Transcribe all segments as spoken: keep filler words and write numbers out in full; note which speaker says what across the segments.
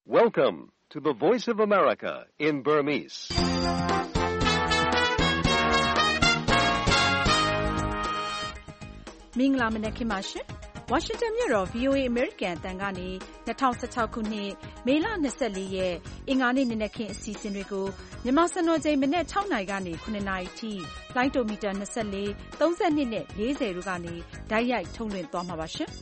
Speaker 1: Welcome to the Voice of America in Burmese.
Speaker 2: ။မင်္ဂလာမနက်ခင်းပါရှင်။ Washington မြို့တော် ဗွီအိုအေ American အသံကနေ၂၀၁၆ခုနှစ်မေလ၂၄ရက်အင်္ဂါနေ့နနက်ခင်းအစီအစဉ်တွေကိုမြန်မာစံတော်ချိန်မနက်၆နာရီကနေ၇နာရီထိလိုင်းတိုမီတာ၂၄၊၃၂နဲ့၄၀တို့ကနေတိုက်ရိုက်ထုတ်လွှင့်သွားမှာပါရှင်။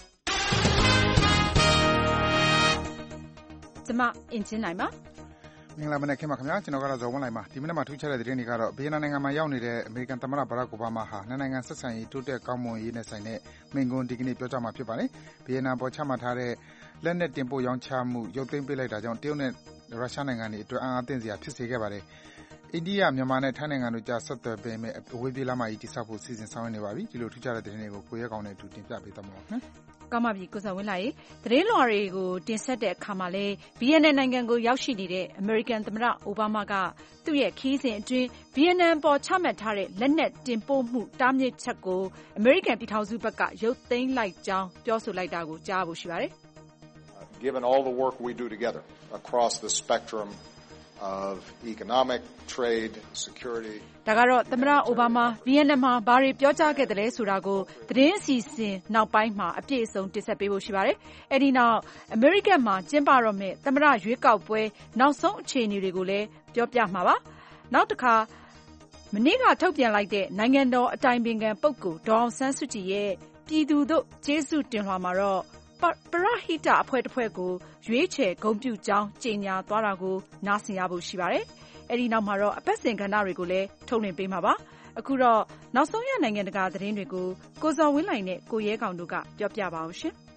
Speaker 2: ကျွန်မအင်ဂျင်နိုင်ပါ
Speaker 3: မင်္ဂလာမနက်ခင်းပါခင်ဗျာကျွန်တော်ကတော့ဇော်ဝင်းလိုက်ပါဒီမနက်မှာထူးခြားတဲ့သတင်းတွေကတော့ဗီယက်နမ်နိုင်ငံမှာရောက်နေတဲ့အမေရိကန်သမ္မတဘရက်အိုဘားမားဟာနှစ်နိုင်ငံဆက်ဆံရေးတိုးတက်ကောင်းမွန်ရေးနဲ့ဆိုင်တဲ့မိန့်ခွန်းဒီကနေ့ပြောကြားမှာဖြစ်ပါတယ်ဗီယက်နမ်ပေါ်ချမှတ်ထားတဲ့လက်နက်တင်ပို့ရောင်းချမှုရုပ်သိမ်းပေးလိုက်တာကြောင့်တရုတ်နဲ့ရုရှားနိုင်ငံတွေအတွက်အံ့အားသင့်စရာဖြစ်စေခဲ့ပါတယ်အိန္ဒိယမြန်မာနဲ့ထိုင်းနိုင်ငံတို့ကြားဆက်သွယ်ပေးမဲ့အဝေးပြေးလမ်းမကြီးတိစောက်ဖို့စီစဉ်ဆောင်ရွက်နေပါပြီဒီလိုထူးခြားတဲ့သတင်းတွေကိုကိုရဲကောင်းနဲ့အတူတင်ပြပေးသွားမှာပါခင်ဗျာ
Speaker 2: ကောင်းပါပြီကိုစံဝင်းလိုက်သတင်းလွှာတွေကိုတင်ဆက်တဲ့အခါမှာလဲဗီယက်နမ်နိုင်ငံကိုရောက်ရှိနေတဲ့အမေရိကန်သမ္မတအိုဘားမားကသူ့ရဲ့ခရီးစဉ်အတွင်းဗီယက်နမ်ပေါ်ချမှတ်ထားတဲ့လက်နက်တင်ပို့မှုတားမြစ်ချက်ကိုအမေရိကန်ပြည်ထောင်စုဘက်ကရုပ်သိမ်းလိုက်ကြောင်းပြောဆိုလိုက်တာကိုကြားဖို့ရှိပါတယ်။
Speaker 4: Given all the work we do together across the spectrum of economic, trade, security
Speaker 2: ဒါကတော့သမ္မတအိုဘားမားဗီယက်နမ်မှာဘာတွေပြောကြားခဲ့တယ်လဲဆိုတာကိုသတင်းအစီအစဉ်နောက်ပိုင်းမှာအပြည့်အစုံတင်ဆက်ပေးဖို့ရှိပါတယ်။အဲဒီနောက်အမေရိကန်မှာကျင်းပတော့မယ့်သမ္မတရွေးကောက်ပွဲနောက်ဆုံးအခြေအနေတွေကိုလည်းပြောပြမှာပါ။နောက်တစ်ခါမနေ့ကထုတ်ပြန်လိုက်တဲ့နိုင်ငံတော်အတိုင်ပင်ခံပုဂ္ဂိုလ်ဒေါ်အောင်ဆန်းစုကြည်ရဲ့ပြည်သူတို့ကျေးဇူးတင်လွှာမှာတော့ပရဟိတအဖွဲ့တစ်ဖွဲ့ကိုရွေးချယ်ဂုဏ်ပြုကြောင်းကြေညာသွားတာကိုနားဆင်ရဖို့ရှိပါတယ်။အဲဒီနောက်မှာတော့အပတ်စဉ်ကဏ္ဍတွေကိုလည်းထုတ်လွှင့်ပေးမှာပါ။အခုတော့နောက်ဆုံးရနိုင်ငံတကာသတင်းတွေကိုကိုဇော်ဝင်းလှိုင်နဲ့ကိုရဲကောင်တို့ကပြောပြပါအောင်ရှင်။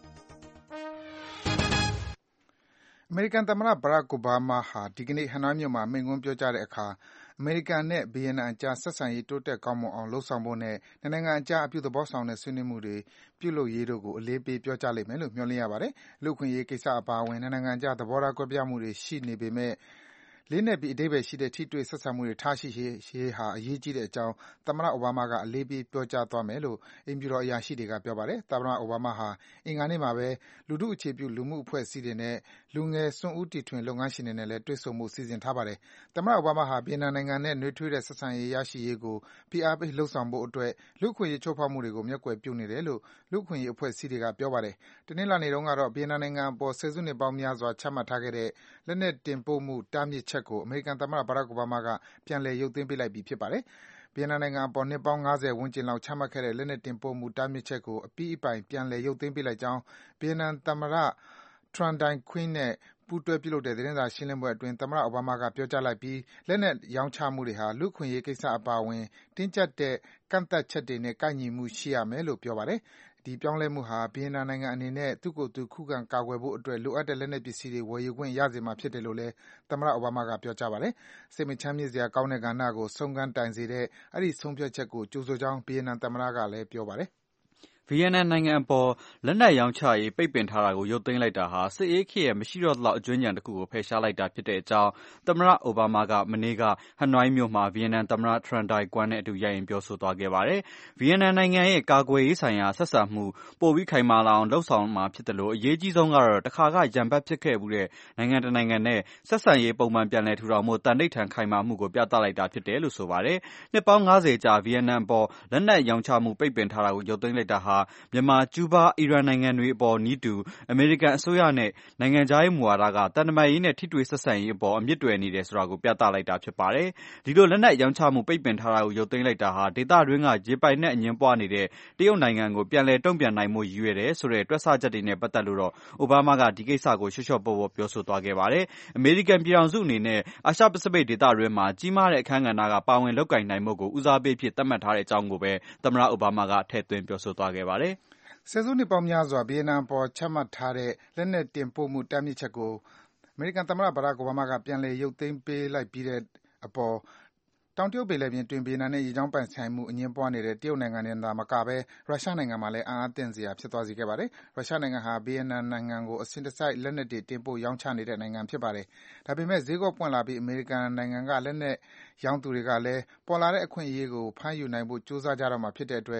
Speaker 3: အမေရိကန်သမ္မတဘရက်အိုဘားမားဟာဒီကနေ့ဟနွိုင်းမြို့မှာမိန့်ခွန်းပြောကြားတဲ့အခါအမေရိကန်နဲ့ဗီယက်နမ်အကြားဆက်ဆံရေးတိုးတက်ကောင်းမွန်အောင်လုပ်ဆောင်ဖို့နဲ့နှစ်နိုင်ငံအကြားအပြုသဘောဆောင်တဲ့ဆွေးနွေးမှုတွေပြုလုပ်ရေးတို့ကိုအလေးပေးပြောကြားလိမ့်မယ်လို့မျှော်လင့်ရပါတယ်။လူ့အခွင့်အရေးကိစ္စအပါအဝင်နှစ်နိုင်ငံအကြားသဘောထားကွဲပြားမှုတွေရှိနေပေမဲ့လေးနက်ပြီးအဓိပ္ပါယ်ရှိတဲ့ထိတွေ့ဆက်ဆံမှုတွေထားရှိရေးဟာအရေးကြီးတဲ့အကြောင်းသမ္မတအိုဘားမားကအလေးပေးပြောကြားသွားမယ်လို့အိမ်ဖြူတော်အရာရှိတွေကပြောပါတယ်။သမ္မတအိုဘားမားဟာအင်္ဂါနေ့မှာပဲလူထုအခြေပြုလူမှုအဖွဲ့အစည်းတွေနဲ့လူငယ်စွန့်ဦးတီထွင်လုပ်ငန်းရှင်တွေနဲ့လည်းတွေ့ဆုံဖို့စီစဉ်ထားပါတယ်။သမ္မတအိုဘားမားဟာဗီယက်နမ်နိုင်ငံနဲ့နွေးထွေးတဲ့ဆက်ဆံရေးရရှိရေးကိုဖိအားပေးလုပ်ဆောင်ဖို့အတွက်လူ့အခွင့်အရေးချိုးဖောက်မှုတွေကိုမျက်ကွယ်ပြုနေတယ်လို့လူ့အခွင့်အရေးအဖွဲ့အစည်းတွေကပြောပါတယ်။တနင်္လာနေ့တုန်းကတော့ဗီယက်နမ်နိုင်ငံအပေါ်ဆယ်စုနှစ်ပေါင်းများစွာချမှတ်ထားခဲ့တဲ့လက်နက်တင်ပို့မှုတားမြစ်ချက်ကိုအမေရိကန်သမ္မတဘရက်အိုဘားမားကပြန်လည်ရုပ်သိမ်းပေးလိုက်ပြီဖြစ်ပါတယ်။ဗီယက်နမ်နိုင်ငံအပေါ်နှစ်ပေါင်း၅၀ဝန်းကျင်လောက်ချမှတ်ခဲ့တဲ့လက်နက်တင်ပို့မှုတားမြစ်ချက်ကိုအပြီးအပိုင်ပြန်လည်ရုပ်သိမ်းပေးလိုက်ကြောင်းဗီယက်နမ်သမ္မတ Tran Dai Quang နဲ့ပူးတွဲပြုလုပ်တဲ့သတင်းစာရှင်းလင်းပွဲအတွင်းသမ္မတအိုဘားမားကပြောကြားလိုက်ပြီးလက်နက်ရောင်းချမှုတွေဟာလူ့အခွင့်အရေးကိစ္စအပါအဝင်တင်းကျပ်တဲ့ကန့်သတ်ချက်တွေနဲ့ကိုက်ညီမှုရှိရမယ်လို့ပြောပါတယ်။ဒီပြောင်းလဲမှုဟာဗီယက်နမ်နိုင်ငံအနေနဲ့သူ့ကိုယ်သူခုခံကာကွယ်ဖို့အတွက်လိုအပ်တဲ့လက်နက်ပစ္စည်းတွေဝယ်ယူခွင့်ရစေမှာဖြစ်တယ်လို့လည်းသမ္မတအိုဘားမားကပြောကြားပါတယ်။စိတ်မချမ်းမြေ့စရာကောင်းတဲ့ကဏ္ဍကိုဆုံးခန်းတိုင်စေတဲ့အဲဒီဆုံးဖြတ်ချက်ကိုကြိုဆိုကြောင်းဗီယက်နမ်သမ္မတကလည်းပြောပါတယ်။
Speaker 5: ဗီယက်နမ်နိုင်ငံအပေါ်လက်နက်ရောင်းချရေးပိတ်ပင်ထားတာကိုရုပ်သိမ်းလိုက်တာဟာစစ်အေးခေတ်ရဲ့မရှိတော့သလောက်အကျွမ်းဉာဏ်တစ်ခုကိုဖယ်ရှားလိုက်တာဖြစ်တဲ့အကြောင်းသမ္မတအိုဘားမားကမနေ့ကဟနွိုင်းမြို့မှာဗီယက်နမ်သမ္မတ Tran Dai Quang နဲ့အတူရိုက်ရင်ပြောဆိုသွားခဲ့ပါတယ်။ဗီယက်နမ်နိုင်ငံရဲ့ကာကွယ်ရေးဆိုင်ရာဆက်ဆံမှုပိုပြီးခိုင်မာလာအောင်လှုပ်ဆောင်မှာဖြစ်တယ်လို့အရေးကြီးဆုံးကတော့တခါကရန်ဘက်ဖြစ်ခဲ့မှုတဲ့နိုင်ငံတနိုင်ငံနဲ့ဆက်ဆံရေးပုံမှန်ပြန်လည်ထူထောင်မှုတန်ဋိဌာန်ခိုင်မာမှုကိုပြသလိုက်တာဖြစ်တယ်လို့ဆိုပါတယ်။နှစ်ပေါင်း၅၀ကြာဗီယက်နမ်အပေါ်လက်နက်ရောင်းချမှုပိတ်ပင်ထားတာကိုရုပ်သိမ်းလိုက်တာဟာမြန်မာကျူးဘားအီရန်နိုင်ငံတွေအပေါ်နည်းတူအမေရိကန်အစိုးရနဲ့နိုင်ငံခြားရေးမူဝါဒကတန်တမာရေးနဲ့ထိတွေ့ဆက်ဆံရေးအပေါ်အမြစ်တွယ်နေတယ်ဆိုတာကိုပြသလိုက်တာဖြစ်ပါတယ်။ဒီလိုလက်နက်ရောင်းချမှုပိတ်ပင်ထားတာကိုရုပ်သိမ်းလိုက်တာဟာဒေသတွင်းကရေပိုင်နက်အငြင်းပွားနေတဲ့တရုတ်နိုင်ငံကိုပြန်လည်တုံ့ပြန်နိုင်မှုရည်ရွယ်တယ်ဆိုတဲ့တွက်ဆချက်တွေနဲ့ပတ်သက်လို့တော့အိုဘားမားကဒီကိစ္စကိုရှော့ရှော့ပေါ့ပေါ့ပြောဆိုသွားခဲ့ပါတယ်။အမေရိကန်ပြည်ထောင်စုအနေနဲ့အာရှပစိဖိတ်ဒေသတွင်းမှာကြီးမားတဲ့အခန်းကဏ္ဍကပါဝင်လုပ်ကိုင်နိုင်မှုကိုဦးစားပေးဖြစ်သတ်မှတ်ထားတဲ့အကြောင်းကိုပဲသမ္မတအိုဘားမားကထည့်သွင်းပြောဆိုသွားခဲ့ပါတယ်။
Speaker 3: ဆယ်စုနှစ်ပေါင်းများစွာဗီယက်နမ်အပေါ်ချမှတ်ထားတဲ့လက်နက်တင်ပို့မှုတားမြစ်ချက်ကိုအမေရိကန်သမ္မတဘရက်အိုဘားမားကပြန်လည်ရုပ်သိမ်းပေးလိုက်ပြီးတဲ့အပေါ်တောင်တရုတ်ပင်လယ်ပြင်တွင်ဗီယက်နမ်နဲ့ရေကြောင်းပိုင်ဆိုင်မှုအငြင်းပွားနေတဲ့တရုတ်နိုင်ငံနဲ့သာမကဘဲရုရှားနိုင်ငံမှာလည်းအံ့အားသင့်စရာဖြစ်သွားစေခဲ့ပါတယ်။ရုရှားနိုင်ငံဟာဗီယက်နမ်နိုင်ငံကိုအစဉ်တစိုက်လက်နက်တွေတင်ပို့ရောင်းချနေတဲ့နိုင်ငံဖြစ်ပါတယ်။ဒါပေမဲ့ဈေးကွက်ပွင့်လာပြီးအမေရိကန်နိုင်ငံကလက်နက်ရောင်းသူတွေကလည်းပေါ်လာတဲ့အခွင့်အရေးကိုဖမ်းယူနိုင်ဖို့ကြိုးစားကြတော့မှာဖြစ်တဲ့အတွက်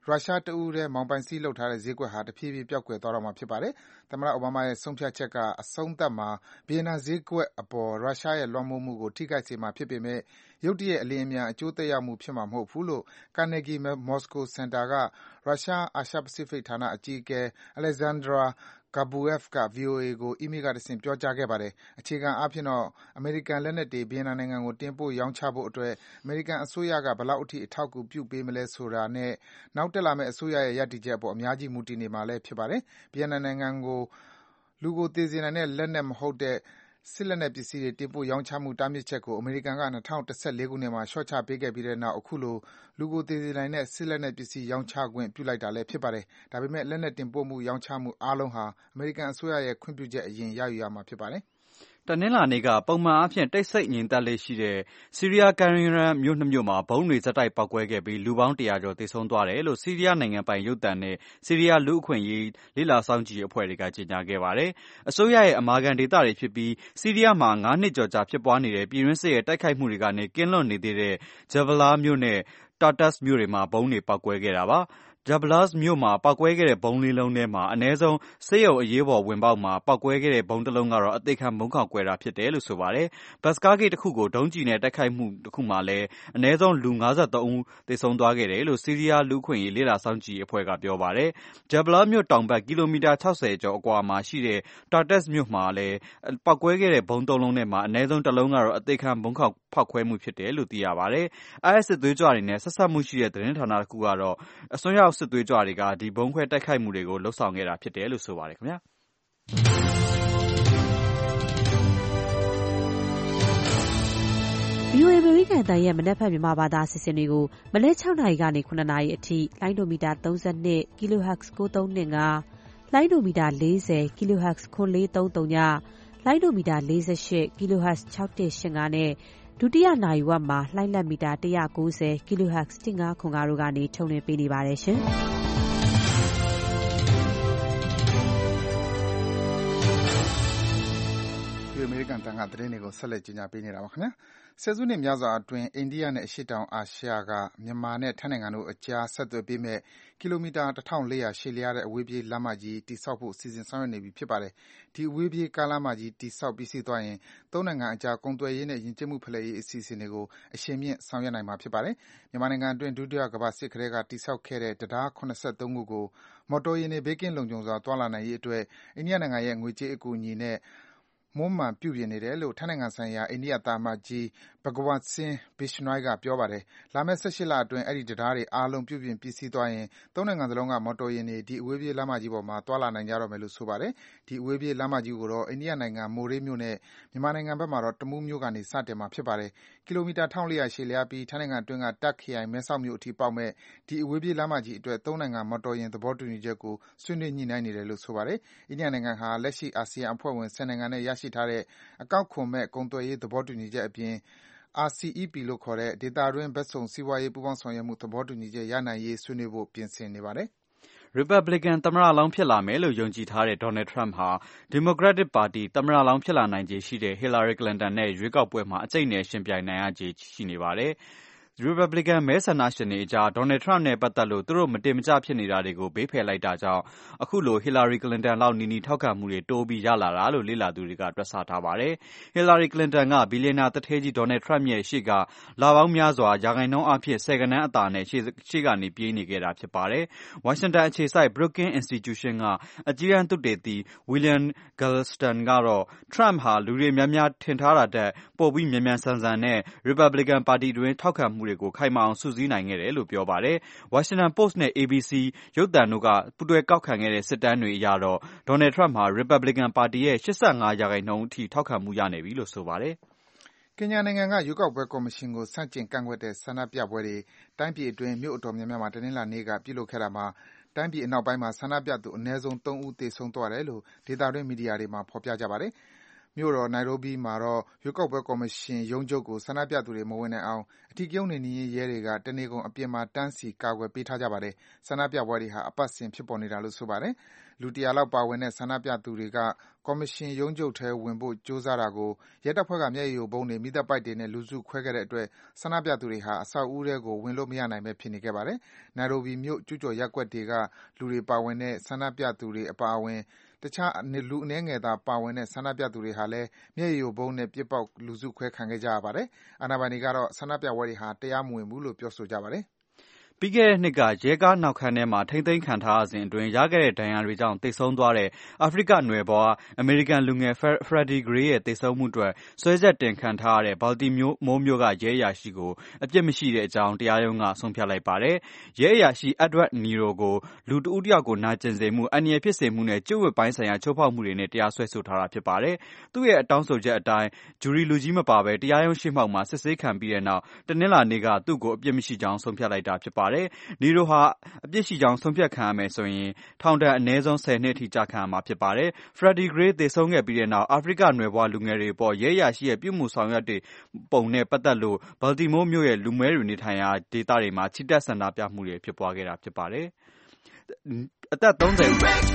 Speaker 3: ရုရှားတဦးတည်းမောင်ပိုင်စီးလုပ်ထားတဲ့ဈေးကွက်ဟာတဖြည်းဖြည်းပျောက်ကွယ်သွားတော့မှာဖြစ်ပါတယ်။သမ္မတအိုဘားမားရဲ့ဆုံးဖြတ်ချက်ကအဆုံးသတ်မှာဗီယက်နမ်ဈေးကွက်အပေါ်ရုရှားရဲ့လွှမ်းမိုးမှုကိုထိခိုက်စေမှာဖြစ်ပေမဲ့ရုတ်တရက်အလျင်အမြန်အကျိုးသက်ရောက်မှုဖြစ်မှာမဟုတ်ဘူးလို့ Carnegie Moscow Center ကရုရှားအာရှပစိဖိတ်ဌာနအကြီးအကဲ Alexandra Gabuev က ဗွီအိုအေ ကို အီးမေးလ်ကတဆင့်ပြောကြားခဲ့ပါတယ်။အခြေခံအားဖြင့်တော့အမေရိကန်လက်နက်တွေဗီယက်နမ်နိုင်ငံကိုတင်ပို့ရောင်းချဖို့အတွက်အမေရိကန်အစိုးရကဘယ်လောက်အထိအထောက်အကူပြုပေးမလဲဆိုတာနဲ့နောက်တက်လာမယ့်အစိုးရရဲ့ရပ်တည်ချက်အပေါ်အများကြီးမူတည်နေမှာလည်းဖြစ်ပါတယ်။ဗီယက်နမ်နိုင်ငံကိုလူကိုသေစေနိုင်တဲ့လက်နက်မဟုတ်တဲ့စစ်လက်နက်ပစ္စည်းတွေတင်ပို့ရောင်းချမှုတားမြစ်ချက်ကိုအမေရိကန်က၂၀၁၄ခုနှစ်မှာလျှော့ချပေးခဲ့ပြီးတဲ့နောက်အခုလိုလူကိုသေစေနိုင်တဲ့စစ်လက်နက်ပစ္စည်းရောင်းချခွင့်ပြုလိုက်တာလည်းဖြစ်ပါတယ်။ဒါပေမဲ့လက်နက်တင်ပို့မှုရောင်းချမှုအားလုံးဟာအမေရိကန်အစိုးရရဲ့ခွင့်ပြုချက်အရင်ရယူရမှာဖြစ်ပါတယ်။
Speaker 5: တနင်္လာနေ့ကပုံမှန်အားဖြင့်တိတ်ဆိတ်ငြိမ်သက်လေ့ရှိတဲ့ဆီးရီးယားကမ်းရိုးတန်းမြို့နှစ်မြို့မှာဗုံးတွေဆက်တိုက်ပေါက်ကွဲခဲ့ပြီးလူပေါင်းတရာကျော်သေဆုံးသွားတယ်လို့ဆီးရီးယားနိုင်ငံပိုင်ရုပ်သံနဲ့ဆီးရီးယားလူ့အခွင့်အရေးလေ့လာစောင့်ကြည့်ရေးအဖွဲ့တွေကကြေညာခဲ့ပါတယ်။အစိုးရရဲ့အမာခံဒေသတွေဖြစ်ပြီးဆီးရီးယားမှာငါးနှစ်ကျော်ကြာဖြစ်ပွားနေတဲ့ပြည်တွင်းစစ်ရဲ့တိုက်ခိုက်မှုတွေကနေကင်းလွတ်နေသေးတဲ့ Jabala မြို့နဲ့ Tartus မြို့တွေမှာဗုံးတွေပေါက်ကွဲခဲ့တာပါ။ Jablas မြို့မှာပေါက်ကွဲခဲ့တဲ့ဗုံးလေးလုံးထဲမှာအနည်းဆုံးဆေးရုံအရေးပေါ်ဝင်ပေါက်မှာပေါက်ကွဲခဲ့တဲ့ဗုံးတစ်လုံးကတော့အသေခံဗုံးခေါက်ကွဲတာဖြစ်တယ်လို့ဆိုပါတယ်။ဘတ်စကားဂိတ်တစ်ခုကိုဒုံးကျည်နဲ့တိုက်ခိုက်မှုတစ်ခုမှာလည်းအနည်းဆုံးလူ၅၃ဦးသေဆုံးသွားခဲ့တယ်လို့ဆီးရီးယားလူ့အခွင့်အရေးလေ့လာစောင့်ကြည့်ရေးအဖွဲ့ကပြောပါတယ်။ Jablas မြို့တောင်ဘက်ကီလိုမီတာ၆၀ကျော်အကွာမှာရှိတဲ့ Tartus မြို့မှာလည်းပေါက်ကွဲခဲ့တဲ့ဗုံးသုံးလုံးထဲမှာအနည်းဆုံးတစ်လုံးကတော့အသေခံဗုံးခေါက်ဖောက်ခွဲမှုဖြစ်တယ်လို့သိရပါတယ်။ အိုင်အက်စ်စစ်သွေးကြွတွေနဲ့ဆက်စပ်မှုရှိတဲ့သတင်းဌာနတစ်ခုကတော့အစွန်းရောက်စစ်သွေးကြွတွေကဒီဗုံးခွဲတိုက်ခိုက်မှုတွေကိုလှုပ်ဆောင်ခဲ့တာဖြစ်တယ်လို့ဆိုပါတယ်ခင်ဗျာ။
Speaker 6: ဗွီအိုအေ အမေရိကန်အသံရဲ့မနက်ဖြန်မြန်မာဘာသာအစီအစဉ်တွေကိုမနက်၆နာရီကနေ၇နာရီအထိလိုင်းဒိုမီတာ၃၂ kHz ၉၃၂၅ လိုင်းဒိုမီတာ၄၀ kHz ခွန်၄၃၀ လိုင်းဒိုမီတာ၄၈ kHz ၆၁၈၅နဲ့ဒုတိယနာရီဝက်မှာလှိုင်းလက်မီတာ၁၉၀ kHz ၁၅ခွန်၅တို့ကနေထုတ်လွှင့်ပေးနေပါတယ်ရှင်။
Speaker 3: အမေရိကန်တန်ခါသတင်းတွေကိုဆက်လက်ကြီးညာပေးနေတာပါခင်ဗျာဆယ်စုနှစ်များစွာအတွင်းအိန္ဒိယနဲ့အရှေ့တောင်အာရှကမြန်မာနဲ့ထိုင်းနိုင်ငံတို့အကြားဆက်သွယ်ပေးမဲ့ကီလိုမီတာတစ်ထောင်လေးရာရှည်လျားတဲ့အဝေးပြေးလမ်းမကြီးတည်ဆောက်ဖို့စီစဉ်ဆောင်ရွက်နေပြီဖြစ်ပါတယ်ဒီအဝေးပြေးကားလမ်းမကြီးတည်ဆောက်ပြီးစီးသွားရင်သုံးနိုင်ငံအကြားကုန်သွယ်ရေးနဲ့ယဉ်ကျေးမှုဖလှယ်ရေးအစီအစဉ်တွေကိုအရှိန်မြင့်ဆောင်ရွက်နိုင်မှာဖြစ်ပါတယ်မြန်မာနိုင်ငံအတွင်းဒုတိယကမ္ဘာစစ်ကတည်းကတည်ဆောက်ခဲ့တဲ့တံတား၇၃ခုကိုမော်တော်ယာဉ်တွေဘေးကင်းလုံခြုံစွာသွားလာနိုင်ရေးအတွက်အိန္ဒိယနိုင်ငံရဲ့ငွေကြေးအကူအညီနဲ့မွမ်းမံပြုပြင်နေတယ်လို့ထိုင်းနိုင်ငံဆိုင်ရာအိန္ဒိယသံအမတ်ကြီး Bhagwat Singh Bishnoi ကပြောပါတယ်။လာမယ့်၁၈လအတွင်းအဲဒီတံတားတွေအားလုံးပြုပြင်ပြီးစီးသွားရင်သုံးနိုင်ငံစလုံးကမော်တော်ယာဉ်တွေဒီအဝေးပြေးလမ်းမကြီးပေါ်မှာသွားလာနိုင်ကြတော့မယ်လို့ဆိုပါတယ်။ဒီအဝေးပြေးလမ်းမကြီးကိုတော့အိန္ဒိယနိုင်ငံမိုရေးမြို့နဲ့မြန်မာနိုင်ငံဘက်မှာတော့တမူးမြို့ကနေစတင်မှာဖြစ်ပါတယ်။ကီလိုမီတာ၁၄၀၀ရှည်လျားပြီးထိုင်းနိုင်ငံအတွင်းကတာ့ခ်ခရိုင်မဲဆောက်မြို့အထိပေါက်မဲ့ဒီအဝေးပြေးလမ်းမကြီးအတွက်သုံးနိုင်ငံမော်တော်ယာဉ်သဘောတူညီချက်ကိုဆွေးနွေးညှိနှိုင်းနေတယ်လို့ဆိုပါတယ်။အိန္ဒိယနိုင်ငံဟာလက်ရှိအာဆီယံအဖွဲ့ဝင်၁၀နိုင်ငံနဲ့ရရှိထားတဲ့အကောက်ခွန်မဲ့ကုန်သွယ်ရေးသဘောတူညီချက်အပြင် အာစီအီပီ လို့ခေါ်တဲ့ဒေသတွင်းဘက်စုံစီးပွားရေးပူးပေါင်းဆောင်ရွက်မှုသဘောတူညီချက်ရနိုင်ရေးဆွေးနွေးဖို့ပြင်ဆင်နေပါတယ်။
Speaker 5: Republican သမ္မတလောင်းဖြစ်လာမယ်လို့ယုံကြည်ထားတဲ့ Donald Trump ဟာ Democratic ပါတီသမ္မတလောင်းဖြစ်လာနိုင်ခြေရှိတဲ့ Hillary Clinton နဲ့ရွေးကောက်ပွဲမှာအကြိတ်နယ်ယှဉ်ပြိုင်နိုင်ရခြေရှိနေပါတယ်။ Republican မဲဆန္ဒရှင်တွေအကြား Donald Trump နဲ့ပတ်သက်လို့သူတို့မတင်မကျဖြစ်နေတာတွေကိုဘေးဖယ်လိုက်တာကြောင့်အခုလို Hillary Clinton လောက်နီးနီးထောက်ခံမှုတွေတိုးပြီးရလာတာလို့လေ့လာသူတွေကတွက်ဆထားပါတယ်။ Hillary Clinton ကဘီလီယံနာသူဌေးကြီး Donald Trump ရဲ့ရှေ့ကလပေါင်းများစွာရာခိုင်နှုန်းအားဖြင့်ဆယ်ဂဏန်းအသာနဲ့ရှေ့ကနေပြေးနေခဲ့တာဖြစ်ပါတယ်။ ဝါရှင်တန်အခြေစိုက် Brookings Institution ကအကြီးတန်းသုတေသီ William Galston ကတော့ Trump ဟာလူတွေများများထင်ထားတာထက်ပိုပြီးမြန်မြန်ဆန်ဆန်နဲ့ Republican ပါတီတွင်းထောက်ခံမှုတွေကိုခိုင်မာအောင်စုစည်းနိုင်ခဲ့တယ်လို့ပြောပါတယ်။ Washington Post နဲ့ အေဘီစီ ရုပ်သံတို့ကပူးတွဲကောက်ခံခဲ့တဲ့စစ်တမ်းတွေအရတော့ Donald Trump ဟာ Republican ပါတီရဲ့၈၅ရာခိုင်နှုန်းအထိထောက်ခံမှုရနေပြီလို့ဆိုပါတယ်
Speaker 3: ။ကင်ညာနိုင်ငံကရွေးကောက်ပွဲကော်မရှင်ကိုဆန့်ကျင်ကန့်ကွက်တဲ့ဆန္ဒပြပွဲတွေတိုင်းပြည်အတွင်းမြို့အတော်များများမှာတနင်္လာနေ့ကပြုလုပ်ခဲ့တာမှာတိုင်းပြည်အနောက်ပိုင်းမှာဆန္ဒပြသူအနည်းဆုံးသုံးဦးသေဆုံးသွားတယ်လို့ဒေသတွင်းမီဒီယာတွေမှာဖော်ပြကြပါတယ်။မြို့တော်နိုင်ရိုဘီမှာတော့ရွေးကောက်ပွဲကော်မရှင်ရုံးချုပ်ကိုဆန္ဒပြသူတွေမဝင်နိုင်အောင်အဓိကရုဏ်းနှိမ်နင်းရေးရဲတွေကတနေကုန်အပြင်မှာတန်းစီကာကွယ်ပေးထားကြပါတယ်။ဆန္ဒပြပွဲတွေဟာအပတ်စဉ်ဖြစ်ပေါ်နေတာလို့ဆိုပါတယ်။လူတရာလောက်ပါဝင်တဲ့ဆန္ဒပြသူတွေကကော်မရှင်ရုံးချုပ်ထဲဝင်ဖို့ကြိုးစားတာကိုရဲတပ်ဖွဲ့ကမျက်ရည်ယိုဗုံးတွေ၊မီးသတ်ပိုက်တွေနဲ့လူစုခွဲခဲ့တဲ့အတွက်ဆန္ဒပြသူတွေဟာအဆောက်အဦထဲကိုဝင်လို့မရနိုင်ဘဲဖြစ်နေခဲ့ပါတယ်။နိုင်ရိုဘီမြို့ကျူးကျော်ရပ်ကွက်တွေကလူတွေပါဝင်တဲ့ဆန္ဒပြသူတွေအပါအဝင်တခြားလူအနည်းငယ်သာပါဝင်တဲ့ဆန္ဒပြသူတွေဟာလည်းမျက်ရည်ယိုဗုံးနဲ့ပစ်ပေါက်လူစုခွဲခံခဲ့ကြရပါတယ်။အာဏာပိုင်တွေကတော့ဆန္ဒပြပွဲတွေဟာတရားမဝင်ဘူးလို့ပြောဆိုကြပါတယ်။
Speaker 5: ပြီးခဲ့တဲ့နှစ်ကရဲကားနောက်ခန်းထဲမှာထိန်းသိမ်းခံထားရစဉ်အတွင်းရခဲ့တဲ့ဒဏ်ရာတွေကြောင့်သေဆုံးသွားတဲ့အာဖရိကနွယ်ဖွားအမေရိကန်လူငယ် Freddie Gray ရဲ့သေဆုံးမှုအတွက်စွဲချက်တင်ခံထားရတဲ့ Baltimore မြို့ကရဲအရာရှိကိုအပြစ်မရှိတဲ့အကြောင်းတရားရုံးကဆုံးဖြတ်လိုက်ပါတယ်။ရဲအရာရှိ Edward Nero ကိုလူတဦးတယောက်ကိုနာကျင်စေမှု၊အန္တရာယ်ဖြစ်စေမှုနဲ့ကျင့်ဝတ်ပိုင်းဆိုင်ရာချိုးဖောက်မှုတွေနဲ့တရားစွဲဆိုထားတာဖြစ်ပါတယ်။သူ့ရဲ့တောင်းဆိုချက်အတိုင်းဂျူရီလူကြီးမပါဘဲတရားရုံးရှေ့မှောက်မှာစစ်ဆေးခံပြီးတဲ့နောက်တနင်္လာနေ့ကသူ့ကိုအပြစ်မရှိကြောင်းဆုံးဖြတ်လိုက်တာဖြစ်ပါတယ်။နီရိုဟာအပြစ်ရှိကြောင်းဆုံးဖြတ်ခံရမယ်ဆိုရင်ထောင်ဒဏ်အနည်းဆုံးဆယ်နှစ်အထိကျခံရမှာဖြစ်ပါတယ်။ Freddie Gray သေဆုံးခဲ့ပြီးတဲ့နောက်အာဖရိကနွယ်ဖွားလူငယ်တွေအပေါ်ရဲအရာရှိရဲ့ပြုမူဆောင်ရွက်ပုံနဲ့ပတ်သက်လို့ Baltimore မြို့ရဲ့လူမည်းတွေနေထိုင်ရာဒေသတွေမှာချီတက်ဆန္ဒပြမှုတွေဖြစ်ပွားခဲ့တာဖြစ်ပါတယ်။အသက်သုံးဆယ်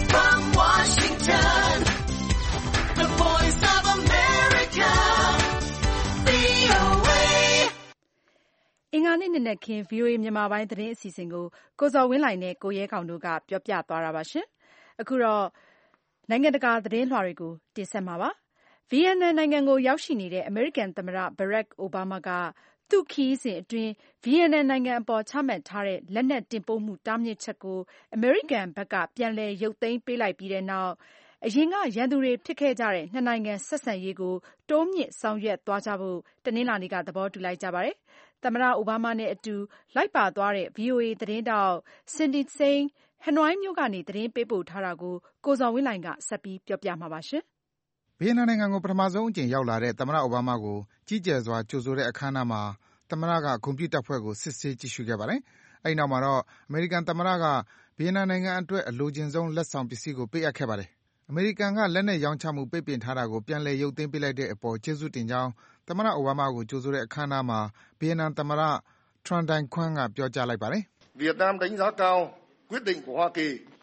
Speaker 2: အင်္ဂါနေ့နံနက်ခင်း ဗွီအိုအေမြန်မာပိုင်းသတင်းအစီအစဉ်ကိုကိုဇော်ဝင်းလှိုင်နဲ့ကိုရဲခေါင်တို့ကပြောပြသွားတာပါရှင်။အခုတော့နိုင်ငံတကာသတင်းလွှာတွေကိုတင်ဆက်မှာပါ။ဗီယက်နမ်နိုင်ငံကိုရောက်ရှိနေတဲ့အမေရိကန်သမ္မတ Barack Obama ကသူ့ခရီးစဉ်အတွင်းဗီယက်နမ်နိုင်ငံအပေါ်ချမှတ်ထားတဲ့လက်နက်တင်ပို့မှုတားမြစ်ချက်ကိုအမေရိကန်ဘက်ကပြန်လည်ရုပ်သိမ်းပေးလိုက်ပြီးတဲ့နောက်အရင်ကရန်သူတွေဖြစ်ခဲ့ကြတဲ့နှစ်နိုင်ငံဆက်ဆံရေးကိုတိုးမြှင့်ဆောင်ရွက်သွားကြဖို့တနင်္လာနေ့ကသဘောတူလိုက်ကြပါတယ်။သမ္မတအိုဘားမားနဲ့အတူလိုက်ပါသွားတဲ့ ဗွီအိုအေသတင်းထောက် Cindy Saine ဟနွိုင်းမြို့ကနေသတင်းပေးပို့ထားတာကိုကိုဇော်ဝင်းလှိုင်ကဆက်ပြီးပြောပြမှာပါရှင်
Speaker 3: ။ဗီယက်နမ်နိုင်ငံကိုပထမဆုံးအကြိမ်ရောက်လာတဲ့သမ္မတအိုဘားမားကိုကြီးကျယ်စွာကြိုဆိုတဲ့အခမ်းအနားမှာသမ္မတကဂုဏ်ပြုတပ်ဖွဲ့ကိုစစ်ဆေးကြည့်ရှုခဲ့ပါတယ်။အဲဒီနောက်မှာတော့အမေရိကန်သမ္မတကဗီယက်နမ်နိုင်ငံအတွက်အလိုချင်ဆုံးလက်ဆောင်ပစ္စည်းကိုပေးအပ်ခဲ့ပါတယ်။အမေရိကန်ကလက်နက်ရောင်းချမှုပိတ်ပင်ထားတာကိုပြန်လည်ရုပ်သိမ်းပေးလိုက်တဲ့အပေါ်ကျေးဇူးတင်ကြောင်းသမ္မတအိုဘားမားကိုကြိုဆိုတဲ့အခမ်းအနားမှာဗီယက်နမ်သမ္မတ Tran Dai Quang ကပြောကြားလိုက်ပါတယ်
Speaker 7: ။ Vietnam đánh giá cao quyết định của Hoa Kỳ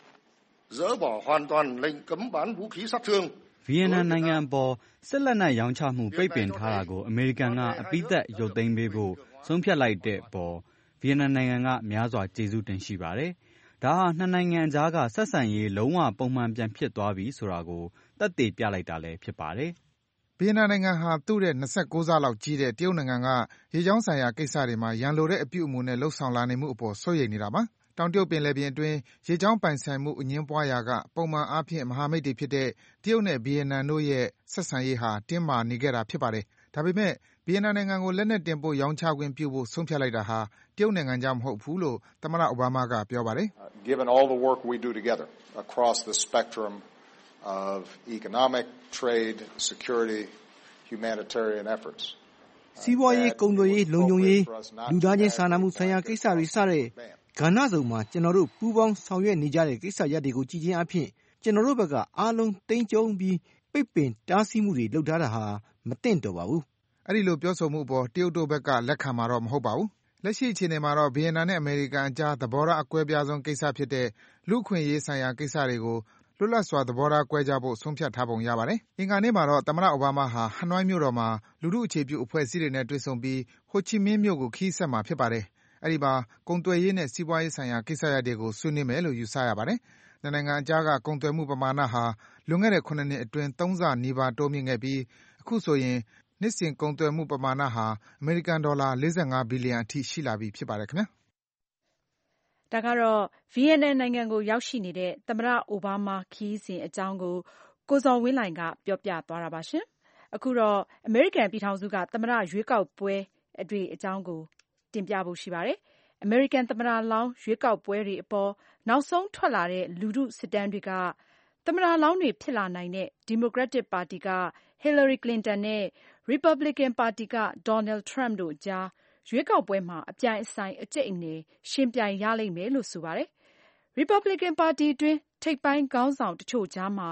Speaker 7: dỡ bỏ hoàn toàn lệnh cấm bán vũ khí sát thương
Speaker 5: ဗီယက်နမ်နိုင်ငံအပေါ်စစ်လက်နက်ရောင်းချမှုပိတ်ပင်ထားတာကိုအမေရိကန်ကအပြီးသတ်ရုပ်သိမ်းပေးဖို့ဆုံးဖြတ်လိုက်တဲ့အပေါ်ဗီယက်နမ်နိုင်ငံကများစွာကျေးဇူးတင်ရှိပါတယ်။ဒါဟာနှစ်နိုင်ငံအကြားကဆက်ဆံရေးလုံးဝပုံမှန်ပြန်ဖြစ်သွားပြီဆိုတာကိုသက်သေပြလိုက်တာလည်းဖြစ်ပါတယ်
Speaker 3: ။ဗီယက်နမ်နိုင်ငံဟာသူ့ရဲ့၂၉ဆလောက်ကြီးတဲ့တရုတ်နိုင်ငံကရေကြောင်းဆိုင်ရာကိစ္စတွေမှာရန်လိုတဲ့အပြုအမူနဲ့လုပ်ဆောင်လာနေမှုအပေါ်စိုးရိမ်နေတာပါ။တောင်တရုတ်ပင်လယ်ပြင်အတွင်းရေကြောင်းပိုင်ဆိုင်မှုအငြင်းပွားရာကပုံမှန်အားဖြင့်မဟာမိတ်တွေဖြစ်တဲ့တရုတ်နဲ့ဗီယက်နမ်တို့ရဲ့ဆက်ဆံရေးဟာတင်းမာနေခဲ့တာဖြစ်ပါတယ်။ဒါပေမဲ့ဗီယက်နမ်နိုင်ငံကိုလက်နက်တင်ပို့ရောင်းချခွင့်ပြုဖို့ဆုံးဖြတ်လိုက်တာဟာတရုတ်နိုင်ငံကြောင့်မဟုတ်ဘူးလို့သမ္မတအိုဘားမားကပြောပါတယ်
Speaker 4: ။ Given all the work we do together across the spectrum of economic, trade, security, humanitarian efforts
Speaker 8: စီးပွားရေး၊ကုန်သွယ်ရေး၊လုံခြုံရေး၊လူသားချင်းစာနာမှုဆိုင်ရာကိစ္စတွေစတဲ့ကဏ္ဍစုံမှာကျွန်တော်တို့ပူးပေါင်းဆောင်ရွက်နေကြတဲ့ကိစ္စရပ်တွေကိုကြည့်ခြင်းအပြင်ကျွန်တော်တို့ဘက်ကအားလုံးသိမ်းကျုံပြီးပိတ်ပင်တားဆီးမှုတွေလုပ်ထားတာဟာမသင့်တော်ပါဘူး
Speaker 3: ။အဲဒီလိုပြောဆိုမှုအပေါ်တရုတ်တို့ဘက်ကလက်ခံမှာတော့မဟုတ်ပါဘူး။လက်ရှိအခြေအနေမှာတော့ဗီယက်နမ်နဲ့အမေရိကန်အကြားသဘောထားအကွဲပြားဆုံးကိစ္စဖြစ်တဲ့လူ့အခွင့်အရေးဆိုင်ရာကိစ္စတွေကိုလွတ်လပ်စွာသဘောထားကွဲကြဖို့ဆုံးဖြတ်ထားပုံရပါတယ်။အင်္ဂါနေ့မှာတော့သမ္မတအိုဘားမားဟာဟနွိုင်းမြို့တော်မှာလူထုအခြေပြုအဖွဲ့အစည်းတွေနဲ့တွေ့ဆုံပြီးဟိုချီမင်းမြို့ကိုခရီးဆက်မှာဖြစ်ပါတယ်။အဲဒီမှာကုန်သွယ်ရေးနဲ့စီးပွားရေးဆိုင်ရာကိစ္စရပ်တွေကိုဆွေးနွေးမယ်လို့ယူဆရပါတယ်။နှစ်နိုင်ငံအကြားကကုန်သွယ်မှုပမာဏဟာလွန်ခဲ့တဲ့၇နှစ်အတွင်း၃ဆနီးပါးတိုးမြင့်ခဲ့ပြီးအခုဆိုရင်နှစ်စဉ်ကုန်သွယ်မှုပမာဏဟာအမေရိကန်ဒေါ်လာ၄၅ဘီလီယံအထိရှိလာပြီဖြစ်ပါတယ်ခင်ဗျာ
Speaker 2: ။ဒါကတော့ဗီယက်နမ်နိုင်ငံကိုရောက်ရှိနေတဲ့သမ္မတအိုဘားမားခရီးစဉ်အကြောင်းကိုကိုဇော်ဝင်းလှိုင်ကပြောပြသွားတာပါရှင်။အခုတော့အမေရိကန်ပြည်ထောင်စုကသမ္မတရွေးကောက်ပွဲတွေအကြောင်းကိုတင်ပြဖို့ရှိပါတယ်။အမေရိကန်သမ္မတလောင်းရွေးကောက်ပွဲတွေအပေါ်နောက်ဆုံးထွက်လာတဲ့လူထုစစ်တမ်းတွေကသမ္မတလောင်းတွေဖြစ်လာနိုင်တဲ့ဒီမိုကရက်တစ်ပါတီကဟီလာရီကလင်တန်နဲ့ရီပတ်ဘလစ်ကန်ပါတီကဒေါ်နယ်ထရမ့်တို့အကြားရွေးကောက်ပွဲမှာအပြိုင်အဆိုင်အကြိတ်အနယ်ယှဉ်ပြိုင်ရလိမ့်မယ်လို့ဆိုပါတယ်။ ရီပတ်ဘလစ်ကန်ပါတီအတွင်းထိပ်ပိုင်းခေါင်းဆောင်တချို့ကြားမှာ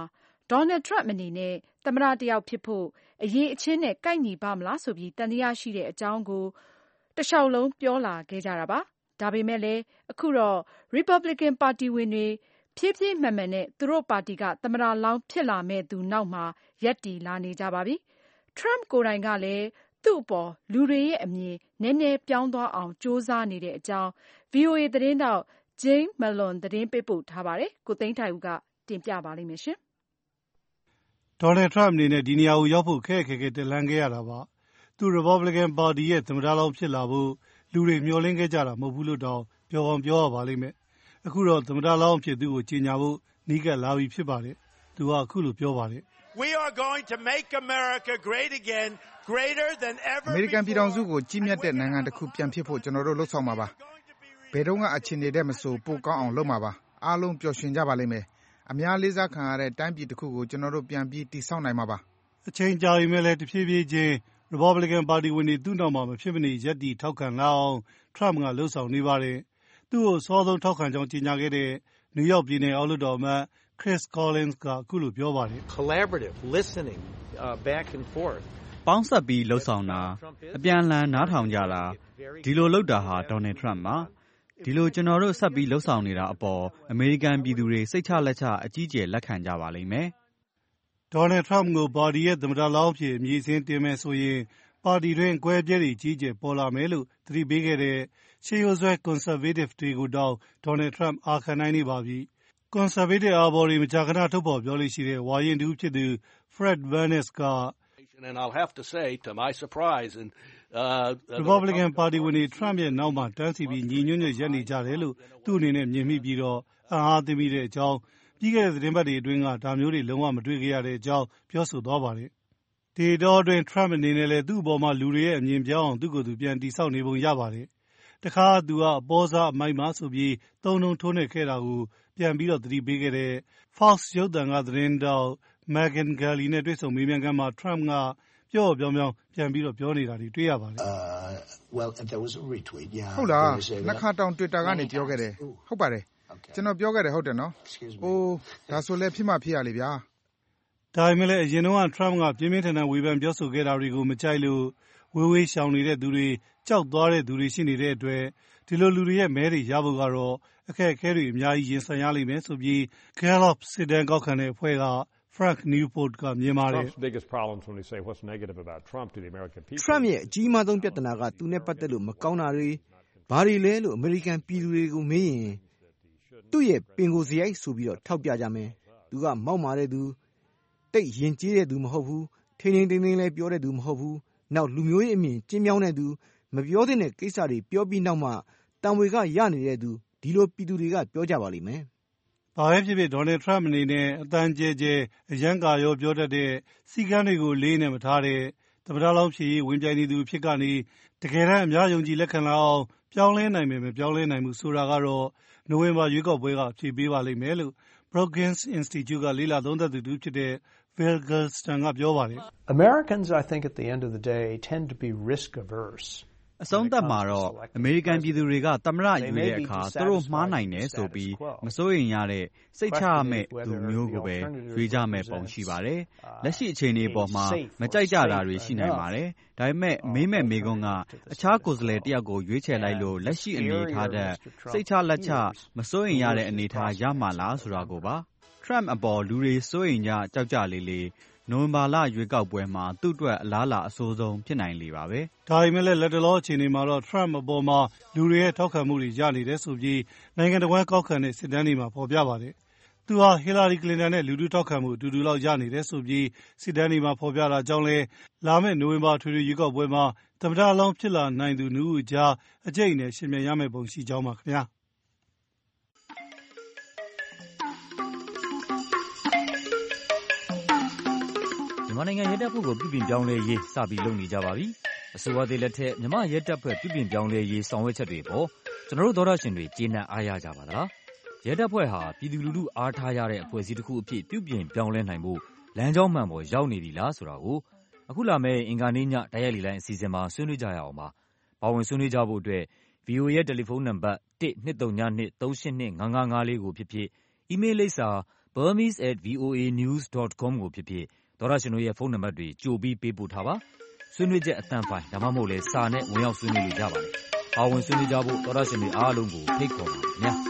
Speaker 2: ဒေါ်နယ်ထရမ့်အနေနဲ့သမ္မတတယောက်ဖြစ်ဖို့အရေးအချင်းနဲ့ကိုက်ညီပါမလားဆိုပြီးသံသယရှိတဲ့အကြောင်းကိုတလျှောက်လုံးပြောလာခဲ့ကြတာပါ။ဒါပေမဲ့လည်းအခုတော့ Republican ပါတီဝင်တွေဖြည်းဖြည်းမှန်မှန်နဲ့သူတို့ပါတီကသမ္မတလောင်းဖြစ်လာမဲ့သူနောက်မှာရပ်တည်လာနေကြပါပြီ။ ထရမ့်ကိုယ်တိုင်ကလည်းသူ့အပေါ်လူတွေရဲ့အမြင်နည်းနည်းပြောင်းသွားအောင်ကြိုးစားနေတဲ့အကြောင်း ဗွီအိုအေသတင်းထောက် Jane Malone သတင်းပေးပို့ထားပါတယ်။ကိုသိန်းထိုက်ဦးကတင်ပြပါလိမ့်မယ်ရှင်
Speaker 9: ။ဒေါ်နယ်ထရမ့်အနေနဲ့ဒီနေရာကိုရောက်ဖို့ခက်ခက်ခဲခဲတက်လှမ်းခဲ့ရတာပါ။သူ Republican ပါတီရဲ့သမ္မတလောင်းဖြစ်လာဖို့လူတွေမျှော်လင့်ခဲ့ကြတာမဟုတ်ဘူးလို့တောင်ပြောကောင်းပြောရပါလိမ့်မယ်။အခုတော့သမ္မတလောင်းဖြစ်သူကိုကြေညာဖို့နီးကပ်လာပြီဖြစ်ပါတယ်။သူကအခုလိုပြောပါတယ်။
Speaker 10: We are going to make America great again, greater than ever before.
Speaker 3: အမေရိကန်ပြည်ထောင်စုကိုကြီးမြတ်တဲ့နိုင်ငံတစ်ခုပြန်ဖြစ်ဖို့ကျွန်တော်တို့လှုပ်ဆောင်မှာပါ။ဘယ်တော့မှအခြေအနေတဲ့မဆိုပိုကောင်းအောင်လုပ်မှာပါ။အားလုံးပျော်ရွှင်ကြပါလိမ့်မယ်။အများလေးစားခံရတဲ့တိုင်းပြည်တစ်ခုကိုကျွန်တော်တို့ပြန်ပြီးတည်ဆောက်နိုင်မှာပါ
Speaker 9: ။အချိန်ကြာပြီမဲ့လည်းတဖြည်းဖြည်းချင်း Republican ပါတီဝင်တွေသူ့နောက်မှာမဖြစ်မနေရပ်တည်ထောက်ခံလာအောင်ထရမ့်ကလှုပ်ဆောင်နေပါတယ်။သူ့ကိုစောဆုံးထောက်ခံကြောင်းကြေညာခဲ့တဲ့နယူးယောက်ပြည်နယ်အောက်လွှတ်တော်အမတ်Chris Collins ကအခုလိုပြောပါတယ်။
Speaker 11: Collaborative listening uh, back and forth
Speaker 5: ပေါင်းဆက်ပြီးလှုပ်ဆောင်တာအပြန်အလှန်နားထောင်ကြတာဒီလိုလုပ်တာဟာဒေါ်နယ်ထရမ့်ပါဒီလိုကျွန်တော်တို့ဆက်ပြီးလှုပ်ဆောင်နေတာအပေါ်အမေရိကန်ပြည်သူတွေစိတ်ချလက်ချအကြီးကျယ်လက်ခံကြပါလိမ့်မယ်
Speaker 9: ဒေါ်နယ်ထရမ့်ကိုပါတီရဲ့သမ္မတလောင်းဖြစ်အမည်စင်းတင်မယ်ဆိုရင်ပါတီတွင်ကွဲပြဲတွေကြီးကျယ်ပေါ်လာမယ်လို့သတိပေးခဲ့တဲ့ရှေးရိုးဆွဲ conservative တွေကိုတောင်းဒေါ်နယ်ထရမ့်အာခံနိုင်နေပါပြီconservative အာဘော်တွေမကြာခဏထုတ်ဖော်ပြောလို့ရှိတဲ့ဝါရင်တူဖြစ်သူ Fred Barnes က
Speaker 11: and I'll have to say to my surprise and uh
Speaker 9: Republican ပါတီဝင်တွေ Trump ရဲ့နောက်မှာတန်းစီပြီးညီညွတ်ညွတ်ရပ်နေကြတယ်လို့သူ့အနေနဲ့မြင်မိပြီးတော့အံ့အားသင့်မိတဲ့အကြောင်းပြီးခဲ့တဲ့သတင်းပတ်တွေအတွင်းကဒါမျိုးတွေလုံးဝမတွေ့ခဲ့ရတဲ့အကြောင်းပြောဆိုသွားပါတယ်။ဒီတော့အတွင်း Trump အနေနဲ့လည်းသူ့အပေါ်မှာလူတွေရဲ့အမြင်ပြောင်းအောင်သူ့ကိုယ်သူပြန်တည်ဆောက်နေပုံရပါတယ်။တခါသူကအပေါ်စားအမိုက်မှာဆိုပြီးသုံးလုံးထိုးနေခဲ့တာကိုပြန်ပြီးတော့သတိပေးခဲ့တဲ့ Fox ရုပ်သံကသတင်းတောက် Megyn Kelly နဲ့တွေ့ဆုံမေးမြန်းခန်းမှာ Trump ကပြောပြောင်းပြောင်းပြန်ပြီးတော့ပြောနေတာတွေတွေ့ရပါတယ်။
Speaker 3: Well there was a retweet yeah ဟုတ်လားနှစ်ခါတောင် Twitter ကနေပြောခဲ့တယ်ဟုတ်ပါတယ်ကျွန်တော်ပြောခဲ့တယ်ဟုတ်တယ်နော်။အိုးဒါဆိုလည်းဖြစ်မှဖြစ်ရလေဗျာ
Speaker 9: ။ဒါပေမဲ့လည်းအရင်တော့ Trump ကပြင်းပြင်းထန်ထန်ဝေဖန်ပြောဆိုခဲ့တာတွေကိုမကြိုက်လို့ဝေးဝေးရှောင်နေတဲ့သူတွေကြောက်သွားတဲ့သူတွေရှိနေတဲ့အတွက်ဒီလိုလူတွေရဲ့မဲတွေရဖို့ကတော့အခက်အခဲတွေအများကြီးရင်ဆိုင်ရလိမ့်မယ်ဆိုပြီး Gallup စစ်တမ်းကောက်ခံတဲ့အဖွဲ့က Frank Newport ကမြင်ပါတယ်။
Speaker 8: Trump ရဲ့အကြီးမားဆုံးပြဿနာကသူနဲ့ပတ်သက်လို့မကောင်းတာတွေဘာတွေလဲလို့အမေရိကန်ပြည်သူတွေကိုမေးရင်သူ့ရဲ့ပင်ကိုယ်စရိုက်ဆိုပြီးတော့ထောက်ပြကြမယ်။သူကမောက်မာတဲ့သူတိတ်ရင်ကျေးတဲ့သူမဟုတ်ဘူး။ထိန်းထိန်းသိမ်းသိမ်းလည်းပြောတဲ့သူမဟုတ်ဘူး။နောက်လူမျိုးရေးအမြင်ကျင်းမြောင်းတဲ့သူမပြောသင့်တဲ့ကိစ္စတွေပြောပြီးနောက်မှတံဝေကရနေတဲ့သူဒီလိုပြည်သူတွေကပြောကြပါလိမ့်မယ်
Speaker 9: ။ဘာပဲဖြစ်ဖြစ်ဒေါ်နယ်ထရမ့်အနေနဲ့အတန်းကျဲကျဲအရန်ကာရောပြောတတ်တဲ့စီကန်းတွေကိုလေးနဲ့မထားတဲ့သမ္မတလောင်းဖြစ်ရေးဝင်ပြိုင်နေသူဖြစ်ကနေတကယ်တမ်းအများယုံကြည်လက်ခံလာအောင်ပြောင်းလဲနိုင်မယ်မပြောင်းလဲနိုင်ဘူးဆိုတာကတော့နိုဝင်ဘာရွေးကောက်ပွဲကဖြေပေးပါလိမ့်မယ်လို့ Brookings Institute ကလေ့လာသုံးသပ်သူတူဖြစ်တဲ့ Phil Gilston ကပြောပါတယ်
Speaker 11: ။ Americans I think at the end of the day tend to be risk averse
Speaker 5: အဆုံးသတ်မှာတော့အမေရိကန်ပြည်သူတွေကသမ္မတယူတဲ့အခါသူတို့မှားနိုင်တယ်ဆိုပြီးမစိုးရိမ်ရတဲ့စိတ်ချရမယ့်သူမျိုးကိုပဲရွေးကြမယ့်ပုံရှိပါတယ်။လက်ရှိအခြေအနေပေါ်မှာမကြိုက်ကြတာတွေရှိနိုင်ပါတယ်။ဒါပေမဲ့မေးမဲ့မေးခွန်းကအခြားကိုယ်စားလှယ်တယောက်ကိုရွေးချယ်လိုက်လို့လက်ရှိအနေထားတဲ့စိတ်ချလက်ချမစိုးရိမ်ရတဲ့အနေထားရမှာလားဆိုတာကိုပါ။ Trump အပေါ်လူတွေစိုးရိမ်ကြကြောက်ကြလေလေနိုဝင်ဘာလရွေးကောက်ပွဲမှာသူ့အတွက်အလားအလာအဆိုးဆုံးဖြစ်နိုင်လေပါပဲ
Speaker 9: ။ဒါပေမဲ့လည်းလက်တလောအခြေအနေမှာတော့ Trump အပေါ်မှာလူတွေရဲ့ထောက်ခံမှုတွေရနေတယ်ဆိုပြီးနိုင်ငံတော်ဝန်ကောက်ခံတဲ့စစ်တမ်းတွေမှာဖော်ပြပါတယ်။သူဟာ Hillary Clinton နဲ့လူထုထောက်ခံမှုအတူတူလောက်ရနေတယ်ဆိုပြီးစစ်တမ်းတွေမှာဖော်ပြတာကြောင့်လည်းလာမယ့်နိုဝင်ဘာထွေထွေရွေးကောက်ပွဲမှာသမ္မတလောင်းဖြစ်လာနိုင်သူနှစ်ဦးကြားအကျိတ်နဲ့ရှင်မြန်ရမယ့်ပုံရှိကြောင်းပါခင်ဗျာ။
Speaker 12: မြန်မာနိုင်ငံရဲတပ်ဖွဲ့ကိုပြုပြင်ပြောင်းလဲရေးစပြီးလုပ်နေကြပါပြီ။အစိုးရသစ်လက်ထက်မြန်မာရဲတပ်ဖွဲ့ပြုပြင်ပြောင်းလဲရေးဆောင်ရွက်ချက်တွေပေါ်ကျွန်တော်တို့သောတရှင်တွေကျေနပ်အားရကြပါသလား။ရဲတပ်ဖွဲ့ဟာပြည်သူလူထုအားထားရတဲ့အဖွဲ့အစည်းတစ်ခုအဖြစ်ပြုပြင်ပြောင်းလဲနိုင်ဖို့လမ်းကြောင်းမှန်ပေါ်ရောက်နေပြီလားဆိုတာကိုအခုလာမယ့်အင်္ဂါနေ့ညတိုက်ရိုက်လေလိုင်းအစီအစဉ်မှာဆွေးနွေးကြရအောင်ပါ။ပါဝင်ဆွေးနွေးကြဖို့အတွက် ဗွီအိုအေ ရဲ့တယ်လီဖုန်းနံပါတ် one two three two three eight two၅၅၅လေးကိုဖြစ်ဖြစ်အီးမေးလ်လိပ်စာ burmese at voa news dot com ကိုဖြစ်ဖြစ်သောရရှင်တို့ရဲ့ဖုန်းနံပါတ်တွေကြိုပြီးပေးပို့ထားပါဆွေးနွေးချက်အသံဖိုင်ဒါမှမဟုတ်လဲစာနဲ့ဝင်ရောက်ဆွေးနွေးလို့ရပါတယ်အားဝင်ဆွေးနွေးကြဖို့သောရရှင်တွေအားလုံးကိုဖိတ်ခေါ်ပါခင်ဗျာ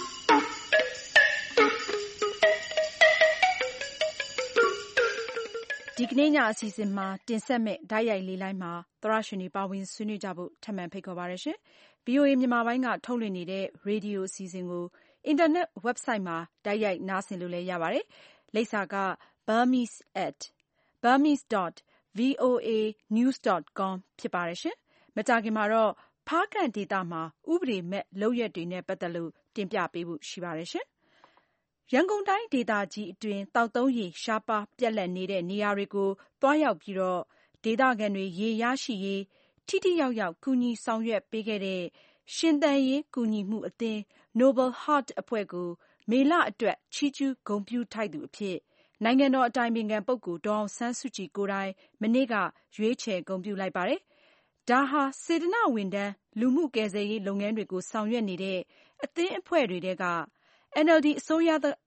Speaker 2: ဒီကနေ့ညအစီအစဉ်မှာတင်ဆက်မဲ့ဓာတ်ရိုက်လေးလိုင်းမှာသောရရှင်တွေပါဝင်ဆွေးနွေးကြဖို့ထပ်မံဖိတ်ခေါ်ပါရရှင် ဗွီအိုအေ မြန်မာပိုင်းကထုတ်လွှင့်နေတဲ့ရေဒီယိုအစီအစဉ်ကိုအင်တာနက် website မှာဓာတ်ရိုက်နားဆင်လို့လည်းရပါတယ်လိပ်စာက burmese at burmese dot voa news dot com ဖြစ်ပါတယ်ရှင်မကြာခင်မှာတော့ဖားကန့်ဒေသမှာဥပဒေမဲ့လုပ်ရက်တွေနဲ့ပတ်သက်လို့တင်ပြပေးဖို့ရှိပါတယ်ရှင်ရန်ကုန်တိုင်းဒေသကြီးအတွင်းတောက်သုံးရေရှားပါးပြက်လက်နေတဲ့နေရာတွေကိုတွားရောက်ပြီးတော့ဒေသခံတွေရေရရှိရေးထိထိရောက်ရောက်ကူညီဆောင်ရွက်ပေးခဲ့တဲ့ရှင်သန်ရေးကူညီမှုအသင်း Noble Heart အဖွဲ့ကိုမေလအတွက်ချီးကျူးဂုဏ်ပြုထိုက်သူအဖြစ်နိုင်ငံတော်အတိုင်ပင်ခံပုဂ္ဂိုလ်ဒေါ်အောင်ဆန်းစုကြည်ကိုယ်တိုင်မနေ့ကရွေးချယ်ဂုဏ်ပြုလိုက်ပါတယ်။ဒါဟာစေတနာဝန်ထမ်းလူမှုကယ်ဆယ်ရေးလုပ်ငန်းတွေကိုဆောင်ရွက်နေတဲ့အသင်းအဖွဲ့တွေထဲက NLD အစိုးရ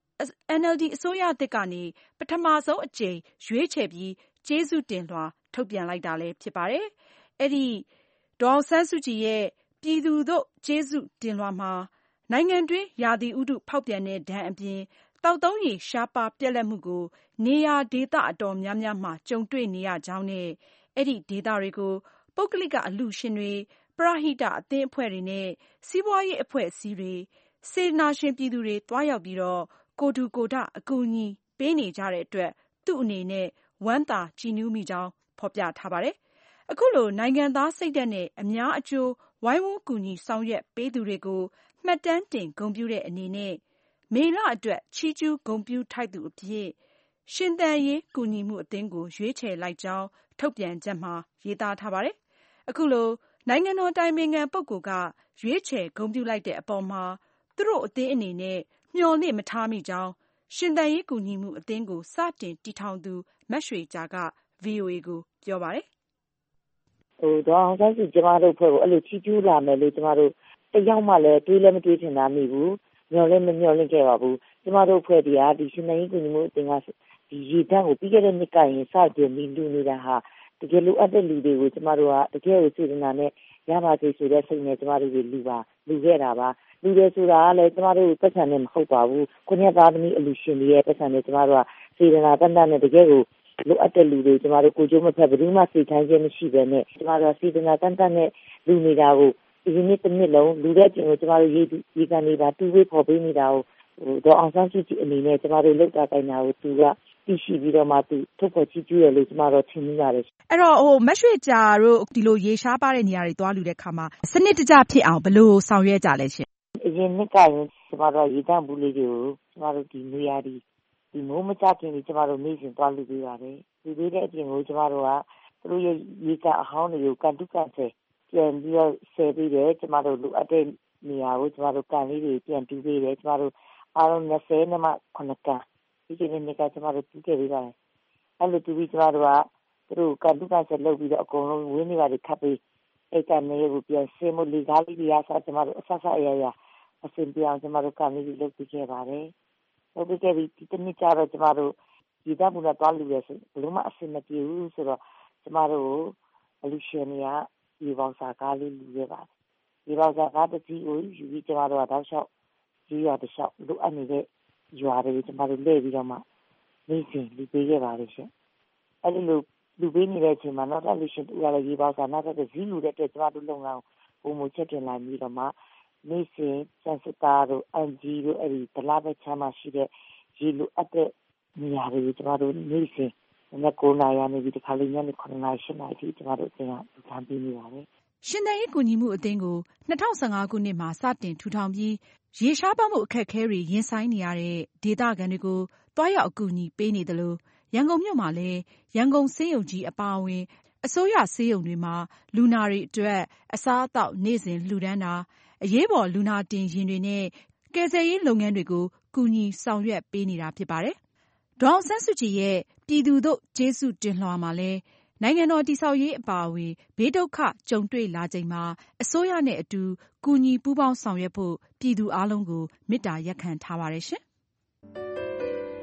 Speaker 2: NLD အစိုးရသစ်ကနေပထမဆုံးအကြိမ်ရွေးချယ်ပြီးကျေးဇူးတင်လွှာထုတ်ပြန်လိုက်တာလည်းဖြစ်ပါတယ်။အဲဒီဒေါ်အောင်ဆန်းစုကြည်ရဲ့ပြည်သူတို့ကျေးဇူးတင်လွှာမှာနိုင်ငံတွင်းရာသီဥတုဖောက်ပြန်တဲ့ဒဏ်အပြင်တောက်သုံးရေရှားပါးပြက်လက်မှုကိုနေရာဒေသအတော်များများမှာကြုံတွေ့နေရကြောင်းနဲ့အဲဒီဒေသတွေကိုပုဂ္ဂလိကအလှူရှင်တွေပရဟိတအသင်းအဖွဲ့တွေနဲ့စီးပွားရေးအဖွဲ့အစည်းတွေစေတနာရှင်ပြည်သူတွေတွားရောက်ပြီးတော့ကိုတူကိုဒအကူအညီပေးနေကြတဲ့အတွက်သူ့အနေနဲ့ဝမ်းသာကြည်နူးမိကြောင်းဖော်ပြထားပါတယ်။အခုလိုနိုင်ငံသားစိတ်ဓာတ်နဲ့အများအကျိုးဝိုင်းဝန်းကူညီဆောင်ရွက်ပေးသူတွေကိုမှတ်တမ်းတင်ဂုဏ်ပြုတဲ့အနေနဲ့မေလအတွက်ချီးကျူးဂုဏ်ပြုထိုက်သူအဖြစ်ရှင်သန်ရေးကူညီမှုအသင်းကိုရွေးချယ်လိုက်ကြောင်းထုတ်ပြန်ချက်မှာရေးသားထားပါတယ်။အခုလိုနိုင်ငံတော်တိုင်ပင်ခံပုဂ္ဂိုလ်ကရွေးချယ်ဂုဏ်ပြုလိုက်တဲ့အပေါ်မှာသူတို့အသင်းအနေနဲ့မျှော်လင့်မထားမိကြောင်းရှင်သန်ရေးကူညီမှုအသင်းကိုစတင်တည်ထောင်သူမတ်ရွှေကြာက ဗွီအိုအေ ကိုပြောပါတယ်
Speaker 13: ။ဟိုတော့အောင်ဆန်းစုကျမတို့ဖွဲ့ကိုအဲ့လိုချီးကျူးလာမယ်လို့ကျမတို့တယောက်မှလည်းတွေးလည်းမတွေးချင်တာမိဘူးမျှော်လည်းမမျှော်လင့်ခဲ့ပါဘူးကျမတို့ဖွဲ့တရားဒီရှင်သန်ရေးကူညီမှုအသင်းကဒီရေတန်းကိုပြီးခဲ့တဲ့နှစ်ကရင်စတင်ပြီးလူနေတာဟာတကယ်လိုအပ်တဲ့လူတွေကိုကျမတို့ကတကယ်ကိုစေတနာနဲ့ရပါစေဆိုတဲ့စိတ်နဲ့ကျမတို့တွေလူပါလူခဲ့တာပါလူတွေဆိုတာကလည်းကျမတို့ပတ်စံနဲ့မဟုတ်ပါဘူးခုနှစ်သားသမီးအလူရှင်တွေရဲ့ပတ်စံနဲ့ကျမတို့ကစေတနာတန်တန်နဲ့တကယ်ကိုလိုအပ်တဲ့လူတွေကျမတို့ကိုကြိုးမဖက်ဘယ်သူမှစိတ်ထိုင်းခြင်းမရှိဘဲနဲ့ကျမတို့စေတနာတန်တန်နဲ့လူနေတာကိုဒီနေ့တစ်နှစ်လုံးလူတဲ့အပြင်ကိုကျမတို့ရေးဒီကနေပါတူဝေးဖော်ပေးနေတာကိုဟိုတော့အောင်ဆန်းစုကြည်အနေနဲ့ကျမတို့လောက်တာတိုင်းတာကိုသူကသိရှိပြီးတော့မှသူထုတ်ဖော်ချီးကျူးရလို့ကျမတို့ထင်မိပါတယ်
Speaker 2: အဲ့တော့ဟိုမတ်ရွှေကြာတို့ဒီလိုရေရှားပါတဲ့နေရာတွေသွားလူတဲ့ခါမှာစနစ်တကျဖြစ်အောင်ဘယ်လိုဆောင်ရွက်ကြလဲရှင်
Speaker 13: အရင်နှစ်ကရင်ကျမတို့ရေတန့်ဘူးလေးတွေကိုကျမတို့ဒီနေရာဒီဒီမိုးမချခင်ကြီးကျမတို့နေစဉ်သွားလူပေးပါတယ်လူပေးတဲ့အပြင်ကိုကျမတို့ကသူတို့ရဲ့ရေကအဟောင်းတွေကိုကန်တုကန်ဆယ်ပြန်ပြီးတော့ဆယ်ပြီးတယ်ကျမတို့လိုအပ်တဲ့နေရာကိုကျမတို့ကန်လေးတွေပြန်တူးပေးတယ်ကျမတို့အားလုံး၂၀နဲ့မှခုနှစ်ကန်ဒီကနေ့နေ့ကကျမတို့တူးခဲ့ပြီးပါတယ်အဲ့လိုတူးပြီးကျမတို့ကသူတို့ကန်တုကန်ဆယ်လုပ်ပြီးတော့အကုန်လုံးဝင်းနေပါတွေခတ်ပြီးအဲ့ကန်လေးကိုပြန်ဆင်းမလီကားလေးတွေရစားကျမတို့အဆဆအရရအစင်ပြောင်းကျမတို့ကန်လေးတွေလုပ်ပြီးခဲ့ပါတယ်လုပ်ပြီးခဲ့ပြီးဒီတနေ့ကျတော့ကျမတို့ဒီတပ်ဘူးနဲ့တွားလူရဲဆိုဘလို့မှအစင်မပြေဘူးဆိုတော့ကျမတို့အလူရှင်တွေကဒီပေါင်းစာကားလေးလူရဲပါတယ်ဒီပေါင်းစာကားတစ်စီးကိုယူပြီးကျမတို့ကတောက်လျှောက်ကြီးရတစ်လျှောက်လိုအပ်နေတဲ့ရွာတွေကျမတို့လဲပြီးတော့မှနေစဉ်လူပေးခဲ့ပါလိမ့်ရှင်အဲ့ဒီလိုလူပေးနေတဲ့အချိန်မှာနောက်တစ်လူရှင်တူရလည်းရေပေါင်းစာနောက်တစ်ဇီးလူတဲ့အတွက်ကျမတို့လုံအောင်ပုံမချက်တင်လာပြီးတော့မှနေစဉ်စံစတာတို့အန်ဂျီတို့အဲ့ဒီဒလာပဲချမ်းမရှိတဲ့ရေလိုအပ်တဲ့နေရာတွေကျမတို့နေစဉ်နဲ့ကိုနာရနေပြီးတခါလေးညနေခုနှစ်နာရီရှစ်နာရီထိကျမတို့အင်းကထမ်းပြီးနေပါတယ်
Speaker 2: ရှင်သန်ရေးကူညီမှုအသင်းကို၂၀၁၅ခုနှစ်မှာစတင်ထူထောင်ပြီးရေရှားပါမှုအခက်အခဲတွေရင်ဆိုင်နေရတဲ့ဒေသခံတွေကိုတွားရောက်အကူအညီပေးနေသလိုရန်ကုန်မြို့မှာလည်းရန်ကုန်ဆေးရုံကြီးအပါအဝင်အစိုးရဆေးရုံတွေမှာလူနာတွေအတွက်အစားအသောက်နေ့စဉ်လှူဒန်းတာအရေးပေါ်လူနာတင်ယာဉ်တွေနဲ့ကယ်ဆယ်ရေးလုပ်ငန်းတွေကိုကူညီဆောင်ရွက်ပေးနေတာဖြစ်ပါတယ်။ဒေါ်အောင်ဆန်းစုကြည်ရဲ့ပြည်သူတို့ကျေးဇူးတင်လွှာမှာလည်းနိုင်ငံတော်တည်ဆောက်ရေးအပါအဝင်ဘေးဒုက္ခကြုံတွေ့လာချိန်မှာအစိုးရနဲ့အတူကူညီပူးပေါင်းဆောင်ရွက်ဖို့ပြည်သူအားလုံးကိုမေတ္တာရပ်ခံထားပါတယ်ရှင်။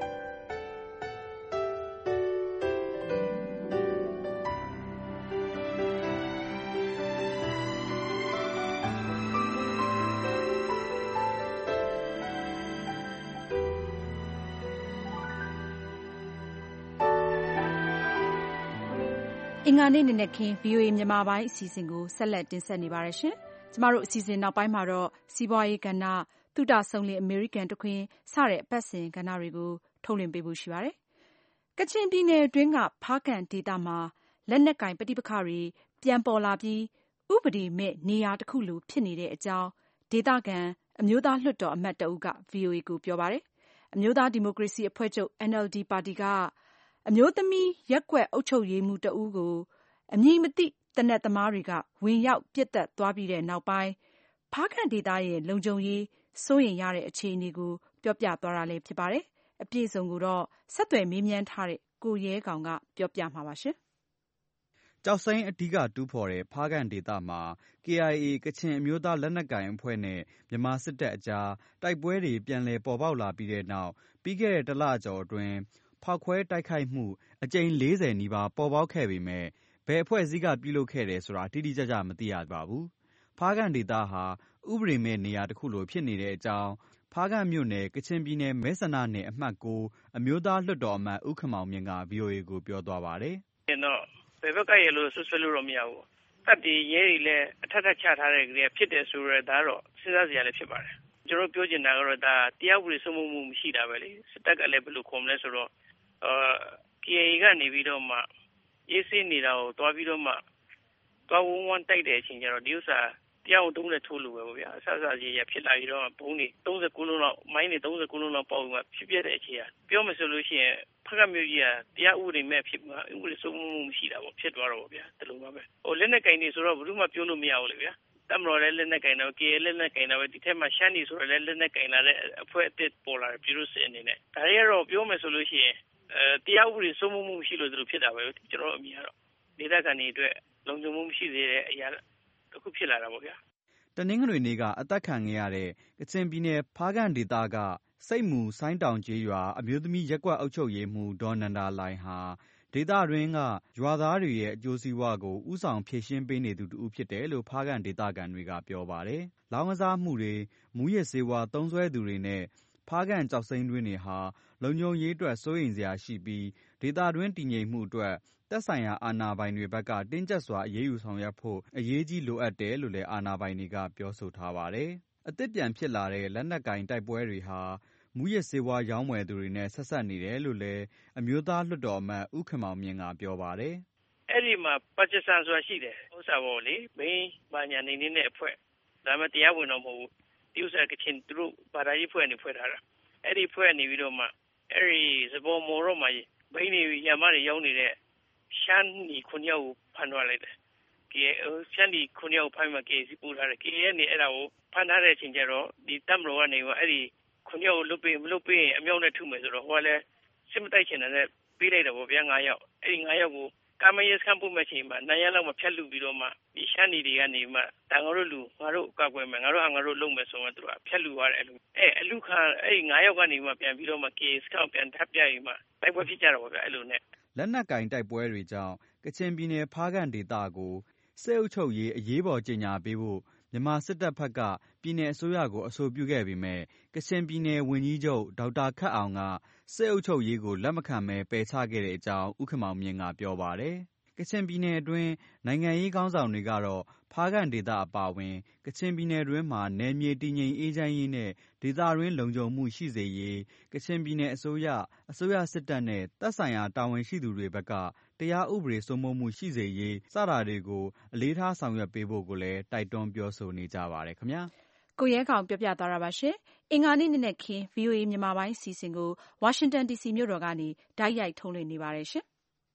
Speaker 2: အင်္ဂါနေ့နေ့နဲ့ခင်း ဗွီအိုအေ မြန်မာပိုင်းအစီအစဉ်ကိုဆက်လက်တင်ဆက်နေပါတယ်ရှင်။ကျမတို့အစီအစဉ်နောက်ပိုင်းမှာတော့စီးပွားရေးကဏ္ဍ၊သုတဆုံးလင်အမေရိကန်တခွင်စတဲ့အပတ်စဉ်ကဏ္ဍတွေကိုထုတ်လွှင့်ပေးဖို့ရှိပါတယ်။ကချင်ပြည်နယ်အတွင်းကဖားကန့်ဒေသမှာလက်နက်ကိုင်ပဋိပက္ခတွေပြန်ပေါ်လာပြီးဥပဒေမဲ့နေရာတစ်ခုလိုဖြစ်နေတဲ့အကြောင်းဒေသခံအမျိုးသားလွှတ်တော်အမတ်တဦးက ဗွီအိုအေကိုပြောပါတယ်။အမျိုးသားဒီမိုကရေစီအဖွဲ့ချုပ် အန်အယ်လ်ဒီ ပါတီကအမျိုးသမီးရပ်ကွက်အုပ်ချုပ်ရေးမှူးတဦးကိုအမည်မသိသေနတ်သမားတွေကဝင်ရောက်ပစ်သတ်သွားပြီးတဲ့နောက်ပိုင်းဖားကန့်ဒေသရဲ့လုံခြုံရေးစိုးရိမ်ရတဲ့အခြေအနေကိုပြောပြသွားတာလည်းဖြစ်ပါတယ်။အပြည့်အစုံကိုတော့ဆက်သွယ်မေးမြန်းထားတဲ့ကိုရဲကောင်ကပြောပြမှာပါရှင်
Speaker 5: ။ကျောက်စိမ်းအဓိကတူးဖော်တဲ့ဖားကန့်ဒေသမှာ ကေအိုင်အေ ကချင်အမျိုးသားလက်နက်ကိုင်အဖွဲ့နဲ့မြန်မာစစ်တပ်အကြားတိုက်ပွဲတွေပြန်လည်ပေါ်ပေါက်လာပြီးတဲ့နောက်ပြီးခဲ့တဲ့တလကျော်အတွင်းဖောက်ခွဲတိုက်ခိုက်မှုအကြိမ်လေးဆယ်နီးပါးပေါ်ပေါက်ခဲ့ပေမဲ့ဘယ်အဖွဲ့အစည်းကပြုလုပ်ခဲ့တယ်ဆိုတာတိတိကျကျမသိရပါဘူး။ဖားကန့်ဒေသဟာဥပဒေမဲ့နေရာတစ်ခုလိုဖြစ်နေတဲ့အကြောင်းဖားကန့်မြို့နယ်ကချင်ပြည်နယ်မဲဆန္ဒနယ်အမှတ်ကိုအမျိုးသားလွှတ်တော်အမတ်ဦးခင်မောင်မြင့်က ဗွီအိုအေကိုပြောသွားပါတယ်
Speaker 14: ။ကျွန်တော်ဘယ်ဘက်ကရလို့ဆွဆွလို့တော့မရဘူး။တပ်တွေရဲတွေလည်းအထက်ထက်ချထားတဲ့ကလေးဖြစ်တယ်ဆိုတော့ဒါတော့စဉ်းစားစရာလည်းဖြစ်ပါတယ်။ကျွန်တော်ပြောချင်တာကတော့ဒါတရားဥပဒေစိုးမိုးမှုမရှိတာပဲလေ။စစ်တပ်ကလည်းဘယ်လိုခုံမလဲဆိုတော့အာ ကေအိုင်အေ ကနေပြီးတော့မှရေးစင်းနေတာကိုတွားပြီးတော့မှတွားဝန်းဝန်းတိုက်တဲ့အချိန်ကျတော့ဒီဥစ္စာတရားဝင်သုံးတဲ့ထိုးလို့ပဲပေါ့ဗျာအဆအဆကြီးရဖြစ်လာပြီးတော့ဘုံတွေသုံးဆယ်ကိုလုံးလောက်မိုင်းတွေသုံးဆယ်ကိုလုံးလောက်ပေါက်ပြီးမှဖြစ်ပြတဲ့အချိန်ကပြောမယ်ဆိုလို့ရှိရင်ဖက်ကမျိုးကြီးကတရားဥပဒေမဲ့ဖြစ်မှာဥပဒေစိုးမိုးမှုမရှိတာပေါ့ဖြစ်သွားတော့ဗျာဒီလိုပါပဲဟိုလက်နဲ့ကင်နေဆိုတော့ဘယ်သူမှပြောလို့မရဘူးလေဗျာတမတော်လည်းလက်နဲ့ကင်တော့ ကေ လက်နဲ့ကင်တော့ဒီထက်မှရှမ်းနေဆိုတော့လည်းလက်နဲ့ကင်လာတဲ့အဖွဲ့အသစ်ပေါ်လာတယ်ပြည်သူစစ်အနေနဲ့ဒါတွေကတော့ပြောမယ်ဆိုလို့ရှိရင်အဲတရားဥပဒေစိုးမိုးမှုမရှိလို့တို့ဖြစ်တာပဲကျွန်တော်အမြင်ကတော့ဒေသခံတွေအတွက်လုံခြုံမှုမရှိသေးတဲ့အရာတစ်ခုဖြစ်လာတာပေါ့ဗျာ
Speaker 5: တနင်္ဂနွေနေ့ကအသက်ခံခဲ့ရတဲ့ကချင်ပြည်နယ်ဖားကန့်ဒေသကစိတ်မူဆိုင်းတောင်ကျေးရွာအမျိုးသမီးရပ်ကွက်အုပ်ချုပ်ရေးမှူးဒေါ်နန္ဒာလိုင်ဟာဒေသတွင်းကရွာသားတွေရဲ့အကျိုးစီးပွားကိုဥဆောင်ဖြည့်ရှင်းပေးနေသူတူဖြစ်တယ်လို့ဖားကန့်ဒေသခံတွေကပြောပါတယ်။လောင်းကစားမှုတွေမူးယစ်ဆေးဝါးသုံးစွဲသူတွေနဲ့ဖားကန့်ကျောက်စိမ်းတွင်းတွေဟာလုံခြုံရေးအတွက်စိုးရိမ်စရာရှိပြီးဒေသတွင်းတည်ငြိမ်မှုအတွက်သက်ဆိုင်ရာအာဏာပိုင်တွေဘက်ကတင်းကျပ်စွာအရေးယူဆောင်ရွက်ဖို့အရေးကြီးလိုအပ်တယ်လို့လည်းအာဏာပိုင်တွေကပြောဆိုထားပါတယ်။အသစ်ပြန်ဖြစ်လာတဲ့လက်နက်ကင်တိုက်ပွဲတွေဟာမူးယစ်ဆေးဝါးရောင်းဝယ်သူတွေနဲ့ဆက်ဆက်နေတယ်လို့လည်းအမျိုးသားလွှတ်တော်အမတ်ဦးခင်မောင်မြင့်ကပြောပါတယ်
Speaker 14: ။အဲ့ဒီမှာပါကစ္စတန်ဆိုတာရှိတယ်ဥစ္စာပေါ်လေမင်းဘာညာနေနေတဲ့အဖွဲ့ဒါမှတရားဝင်တော့မဟုတ်ဘူးဒီဥစ္စာကချင်းသူတို့ဘာသာရေးဖွဲ့နေဖွဲ့ထားတာအဲ့ဒီဖွဲ့နေပြီးတော့မှအဲ့ဒီစပေါ်မော်ရောမှာဘိန်းတွေရမတွေရောင်းနေတဲ့ရှမ်းနီခွန်ရောက်ကိုဖမ်းသွားလိုက်တယ်။ကေရှမ်းနီခွန်ရောက်ဖမ်းမှကေစီပူထားတယ်။ကေရဲ့နေအဲ့ဒါကိုဖမ်းထားတဲ့အချိန်ကျတော့ဒီတပ်မတော်ကနေကအဲ့ဒီခွန်ရောက်ကိုလွတ်ပေးမလွတ်ပေးရင်အမြောက်နဲ့ထုမယ်ဆိုတော့ဟိုကလည်းစစ်မတိုက်ချင်တဲ့ပေးလိုက်တယ်ပေါ့ဗျာငါးယောက်။အဲ့ဒီငါးယောက်ကိုကာမယေစခန်းပို့မဲ့ချိန်မှာနိုင်ရလောက်မှဖြတ်လူပြီးတော့မှဒီရှမ်းနီတွေကနေမှတန်ငါတို့လူငါတို့အကောက်ွယ်မယ်ငါတို့ဟာငါတို့လုံမယ်ဆိုမှသူကဖြတ်လူသွားတယ်အဲ့လိုအဲအလူခံအဲ့ဒီငါးယောက်ကနေမှပြန်ပြီးတော့မှကေစခန်းပြန်ထပ်ပြရင်မှတိုက်ပွဲဖြစ်ကြတော့ဗျာအဲ့လိုနဲ့
Speaker 5: လက်နက်ကင်တိုက်ပွဲတွေကြောင့်ကချင်ပြည်နယ်ဖားကန့်ဒေသကိုစစ်အုပ်ချုပ်ရေးအရေးပေါ်ကြေညာပေးဖို့မြန်မာစစ်တပ်ဘက်ကပြည်နယ်အစိုးရကိုအဆိုပြုခဲ့ပေမဲ့ကချင်ပြည်နယ်ဝန်ကြီးချုပ်ဒေါက်တာခတ်အောင်ကစစ်အုပ်ချုပ်ရေးကိုလက်မခံဘဲပယ်ချခဲ့တဲ့အကြောင်းဦးခင်မောင်မြင့်ကပြောပါတယ်။ကချင်ပြည်နယ်အတွင်းနိုင်ငံရေးခေါင်းဆောင်တွေကတော့ဖားကန့်ဒေသအပါအဝင်ကချင်ပြည်နယ်တွင်းမှာနယ်မြေတည်ငြိမ်အေးချမ်းရေးနဲ့ဒေသတွင်းလုံခြုံမှုရှိစေရေးကချင်ပြည်နယ်အစိုးရအစိုးရစစ်တပ်နဲ့သက်ဆိုင်ရာတာဝန်ရှိသူတွေဘက်ကတရားဥပဒေစိုးမိုးမှုရှိစေရေးစတာတွေကိုအလေးထားဆောင်ရွက်ပေးဖို့ကိုလည်းတိုက်တွန်းပြောဆိုနေကြပါတယ်ခင်ဗျာ
Speaker 2: ။ကိုရဲကောင်ပြောပြသွားတာပါရှင်။အင်္ဂါနေ့နေ့နဲ့ခင်း ဗွီအိုအေမြန်မာပိုင်းစီစဉ်ကိုဝါရှင်တန်ဒီစီမြို့တော်ကနေတိုက်ရိုက်ထုတ်လွှင့်နေပါတယ်ရှင်။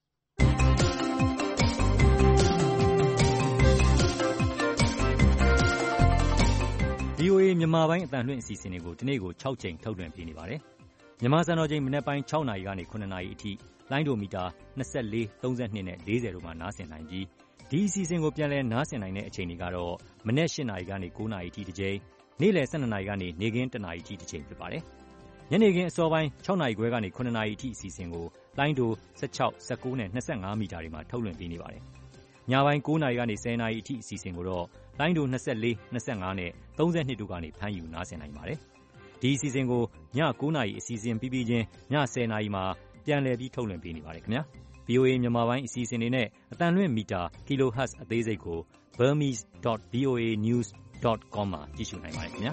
Speaker 12: ဗွီအိုအေမြန်မာပိုင်းအသံလွှင့်အစီအစဉ်တွေကိုဒီနေ့ကို၆ချိန်ထုတ်လွှင့်ပေးနေပါတယ်။မြန်မာစံတော်ချိန်မနက်ပိုင်း၆နာရီကနေ၇နာရီအထိလိုင်းဒိုမီတာ၂၄၊၃၂နဲ့၄၀တို့မှာနားဆင်နိုင်ပြီးဒီအစီအစဉ်ကိုပြန်လည်နားဆင်နိုင်တဲ့အချိန်တွေကတော့မနက်၈နာရီကနေ၉နာရီအထိတစ်ချိန်နေ့လယ်၁၂နာရီကနေနေ့ခင်း၁နာရီအထိတစ်ချိန်ဖြစ်ပါတယ်။ညနေခင်းအစောပိုင်း၆နာရီခွဲကနေ၇နာရီအထိအစီအစဉ်ကိုလိုင်းဒို၁၆၊၁၉နဲ့၂၅မီတာတွေမှာထုတ်လွှင့်ပေးနေပါတယ်။ညပိုင်း၉နာရီကနေ၁၀နာရီအထိအစီအစဉ်ကိုတော့လိုင်းဒို၂၄၊၂၅နဲ့၃၂တို့ကနေဖမ်းယူနားဆင်နိုင်ပါတယ်။ဒီအစီအစဉ်ကိုည၉နာရီအစီအစဉ်ပြီးပြီးချင်းည၁၀နာရီမှာပြန်လည်ပြီးထုတ်လွှင့်ပေးနေပါတယ်ခင်ဗျာ။ဗွီအိုအေ မြန်မာပိုင်းအစီအစဉ်တွေနဲ့အသံလွှင့်မီတာ kilohertz အသေးစိတ်ကို burmese dot v o a news dot com မှာကြည့်ရှုနိုင်ပါတယ်ခင်ဗျာ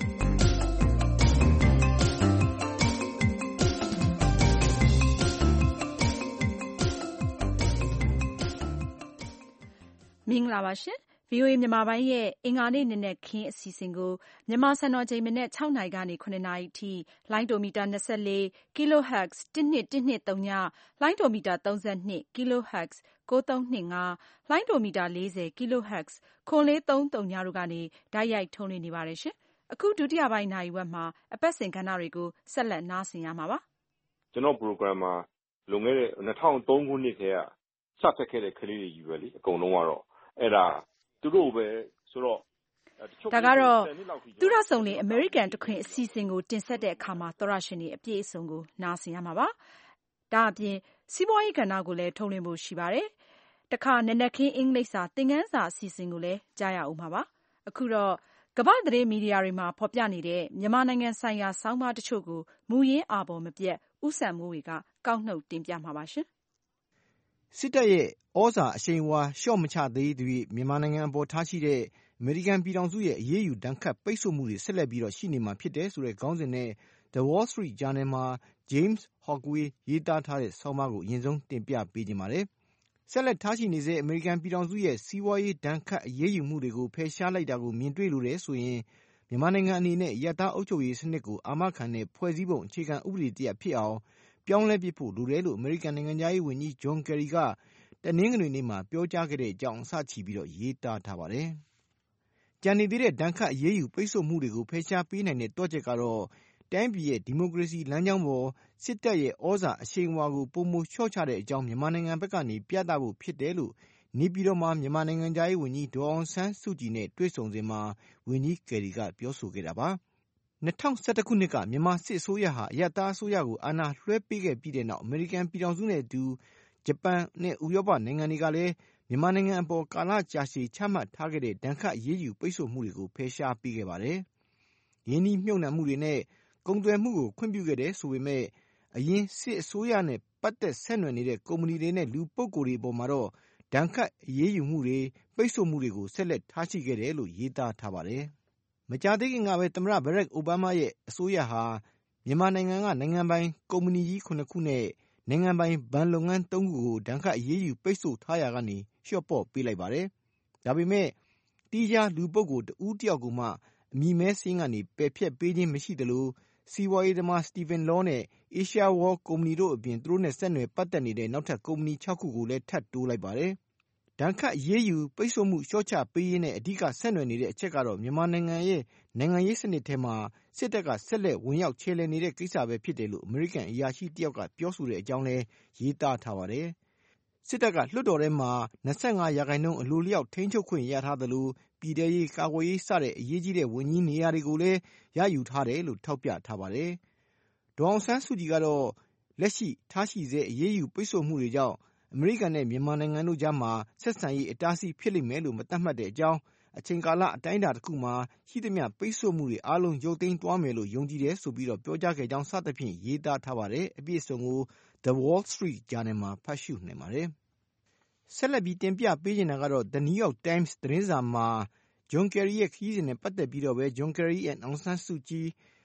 Speaker 2: မင်္ဂလာပါရှင် ဗွီအိုအေ မြန်မာပိုင်းရဲ့အင်္ဂါနေ့နံနက်ခင်းအစီအစဉ်ကိုမြန်မာစံတော်ချိန်မနက်၆နာရီကနေ၇နာရီအထိလိုင်းဒိုမီတာ၂၄ kilohertz တစ်နှစ်တစ်နှစ်သုံးညလိုင်းဒိုမီတာ၃၂ kilohertz ၉၃၂၅လိုင်းဒိုမီတာ၄၀ kilohertz ခွန်လေး၃၃ညတို့ကနေတိုက်ရိုက်ထုတ်လွှင့်နေပါတယ်ရှင်။အခုဒုတိယပိုင်းနာရီဝက်မှာအပတ်စဉ်ကဏ္ဍတွေကိုဆက်လက်နားဆင်ရမှာပါ
Speaker 15: ။ကျွန်တော် program မှာလွန်ခဲ့တဲ့၂၀၀၃ခုနှစ်ထဲကစတက်ခဲ့တဲ့ကလေးတွေကြီးပဲလေအကုန်လုံးကတော့အဲ့ဒါသူတို့ပဲဆိုတော့
Speaker 2: ဒါကတော့သူရဆုံလေအမေရိကန်တခွင်အစီအစဉ်ကိုတင်ဆက်တဲ့အခါမှာသောရရှင်တွေအပြည့်အစုံကိုနားဆင်ရမှာပါဒါအပြင်စီးပွားရေးကဏ္ဍကိုလည်းထုတ်လွှင့်ဖို့ရှိပါတယ်တခါနနက်ခင်းအင်္ဂလိပ်စာသင်ခန်းစာအစီအစဉ်ကိုလည်းကြားရအောင်ပါပါအခုတော့ကမ္ဘာသတင်းမီဒီယာတွေမှာဖော်ပြနေတဲ့မြန်မာနိုင်ငံဆိုင်ရာဆောင်းပါးတချို့ကိုမူရင်းအာဘော်မပြတ်ဥဆန်မိုးတွေကကောက်နှုတ်တင်ပြမှာပါရှင်
Speaker 8: စစ်တပ်ရဲ့ဩဇာအရှိန်အဝါလျှော့မချသေးသရွေ့မြန်မာနိုင်ငံအပေါ်ထားရှိတဲ့အမေရိကန်ပြည်ထောင်စုရဲ့အရေးယူဒဏ်ခတ်ပိတ်ဆို့မှုတွေဆက်လက်ပြီးတော့ရှိနေမှာဖြစ်တယ်ဆိုတဲ့ခေါင်းစဉ်နဲ့ The Wall Street Journal မှာ James Hawkwill ရေးသားထားတဲ့ဆောင်းပါးကိုအရင်ဆုံးတင်ပြပေးခြင်းပါတယ်။ဆက်လက်ထားရှိနေစေအမေရိကန်ပြည်ထောင်စုရဲ့စီးပွားရေးဒဏ်ခတ်အရေးယူမှုတွေကိုဖယ်ရှားလိုက်တာကိုမြင်တွေ့လို့တယ်ဆိုရင်မြန်မာနိုင်ငံအနေနဲ့ရပ်သားအုပ်ချုပ်ရေးစနစ်ကိုအာမခံတဲ့ဖွဲ့စည်းပုံအခြေခံဥပဒေတရပ်ဖြစ်အောင်ပြောင်းလဲပြဖို့လိုတယ်လို့အမေရိကန်နိုင်ငံသားရေးဝန်ကြီးဂျွန်ကယ်ရီကတနင်္ဂနွေနေ့မှာပြောကြားခဲ့တဲ့အကြောင်းအစချီပြီးတော့ရေးသားထားပါတယ်။ကြံနေသေးတဲ့ဒဏ်ခတ်အရေးယူပိတ်ဆို့မှုတွေကိုဖယ်ရှားပေးနိုင်တဲ့တောချက်ကတော့တိုင်းပြည်ရဲ့ဒီမိုကရေစီလမ်းကြောင်းပေါ်စစ်တပ်ရဲ့ဩဇာအရှိန်အဝါကိုပုံမလျှော့ချတဲ့အကြောင်းမြန်မာနိုင်ငံဘက်ကနေပြသဖို့ဖြစ်တယ်လို့နေပြည်တော်မှာမြန်မာနိုင်ငံသားရေးဝန်ကြီးဒေါ်အောင်ဆန်းစုကြည်နဲ့တွေ့ဆုံစဉ်မှာဝန်ကြီးကယ်ရီကပြောဆိုခဲ့တာပါ။၂၀၁၁ခုနှစ်ကမြန်မာစစ်အစိုးရဟာအရပ်သားအစိုးရကိုအာဏာလွှဲပေးခဲ့ပြီးတဲ့နောက်အမေရိကန်ပြည်ထောင်စုနဲ့အတူဂျပန်နဲ့ဥရောပနိုင်ငံတွေကလည်းမြန်မာနိုင်ငံအပေါ်ကာလကြာရှည်ချမှတ်ထားခဲ့တဲ့ဒဏ်ခတ်အရေးယူပိတ်ဆို့မှုတွေကိုဖယ်ရှားပေးခဲ့ပါတယ်။ရင်းနှီးမြှုပ်နှံမှုတွေနဲ့ကုန်သွယ်မှုကိုခွင့်ပြုခဲ့တယ်ဆိုပေမဲ့အရင်စစ်အစိုးရနဲ့ပတ်သက်ဆက်နွယ်နေတဲ့ကုမ္ပဏီတွေနဲ့လူပုဂ္ဂိုလ်တွေအပေါ်မှာတော့ဒဏ်ခတ်အရေးယူမှုတွေပိတ်ဆို့မှုတွေကိုဆက်လက်ထားရှိခဲ့တယ်လို့ရေးသားထားပါတယ်။မကြာသေးခင်ကပဲသမ္မတဘရက်အိုဘားမားရဲ့အစိုးရဟာမြန်မာနိုင်ငံကနိုင်ငံပိုင်ကုမ္ပဏီကြီးခုနှစ်ခုနဲ့နိုင်ငံပိုင်ဘဏ်လုပ်ငန်းသုံးခုကိုဒဏ်ခတ်အရေးယူပိတ်ဆို့ထားရာကနေလျှော့ပေါ့ပေးလိုက်ပါတယ်။ဒါပေမဲ့တီးခြားလူပုဂ္ဂိုလ်တဦးတယောက်ကိုမှအမည်မဲစာရင်းကနေပယ်ဖျက်ပေးခြင်းမရှိသလိုစီးပွားရေးသမားစတီဗင်လောနဲ့ Asia World ကုမ္ပဏီတို့အပြင်သူတို့နဲ့ဆက်နွယ်ပတ်သက်နေတဲ့နောက်ထပ်ကုမ္ပဏီခြောက်ခုကိုလည်းထပ်တိုးလိုက်ပါတယ်။ဒဏ်ခတ်အရေးယူပိတ်ဆို့မှုလျှော့ချပေးရေးနဲ့အဓိကဆက်နွယ်နေတဲ့အချက်ကတော့မြန်မာနိုင်ငံရဲ့နိုင်ငံရေးစနစ်ထဲမှာစစ်တပ်ကဆက်လက်ဝင်ရောက်ခြေလှယ်နေတဲ့ကိစ္စပဲဖြစ်တယ်လို့အမေရိကန်အရာရှိတယောက်ကပြောဆိုတဲ့အကြောင်းလည်းရေးသားထားပါတယ်။စစ်တပ်ကလွှတ်တော်ထဲမှာ၂၅ရာခိုင်နှုန်းအလိုလျောက်ထိန်းချုပ်ခွင့်ရထားသလိုပြည်ထရေးကာကွယ်ရေးစတဲ့အရေးကြီးတဲ့ဝန်ကြီးနေရာတွေကိုလည်းရယူထားတယ်လို့ထောက်ပြထားပါတယ်။ဒေါ်အောင်ဆန်းစုကြည်ကတော့လက်ရှိထားရှိဆဲအရေးယူပိတ်ဆို့မှုတွေကြောင့်အမေရိကန်နဲ့မြန်မာနိုင်ငံတို့ကြားမှာဆက်ဆံရေးအတားအဆီးဖြစ်လိမ့်မယ်လို့မသတ်မှတ်တဲ့အကြောင်းအချိန်ကာလအတိုင်းအတာတစ်ခုမှာရှိသမျှပိတ်ဆို့မှုတွေအားလုံးရုပ်သိမ်းသွားမယ်လို့ယုံကြည်တယ်ဆိုပြီးတော့ပြောကြားခဲ့ကြောင်းစသဖြင့်ရေးသားထားပါတယ်။အပြည့်အစုံကို The Wall Street Journal မှာဖတ်ရှုနိုင်ပါတယ်။ဆက်လက်ပြီးတင်ပြပေးနေတာကတော့ The New York Times သတင်းစာမှာဂျွန်ကယ်ရီရဲ့ခရီးစဉ်နဲ့ပတ်သက်ပြီးတော့ပဲဂျွန်ကယ်ရီရဲ့အောင်ဆန်းစုကြည်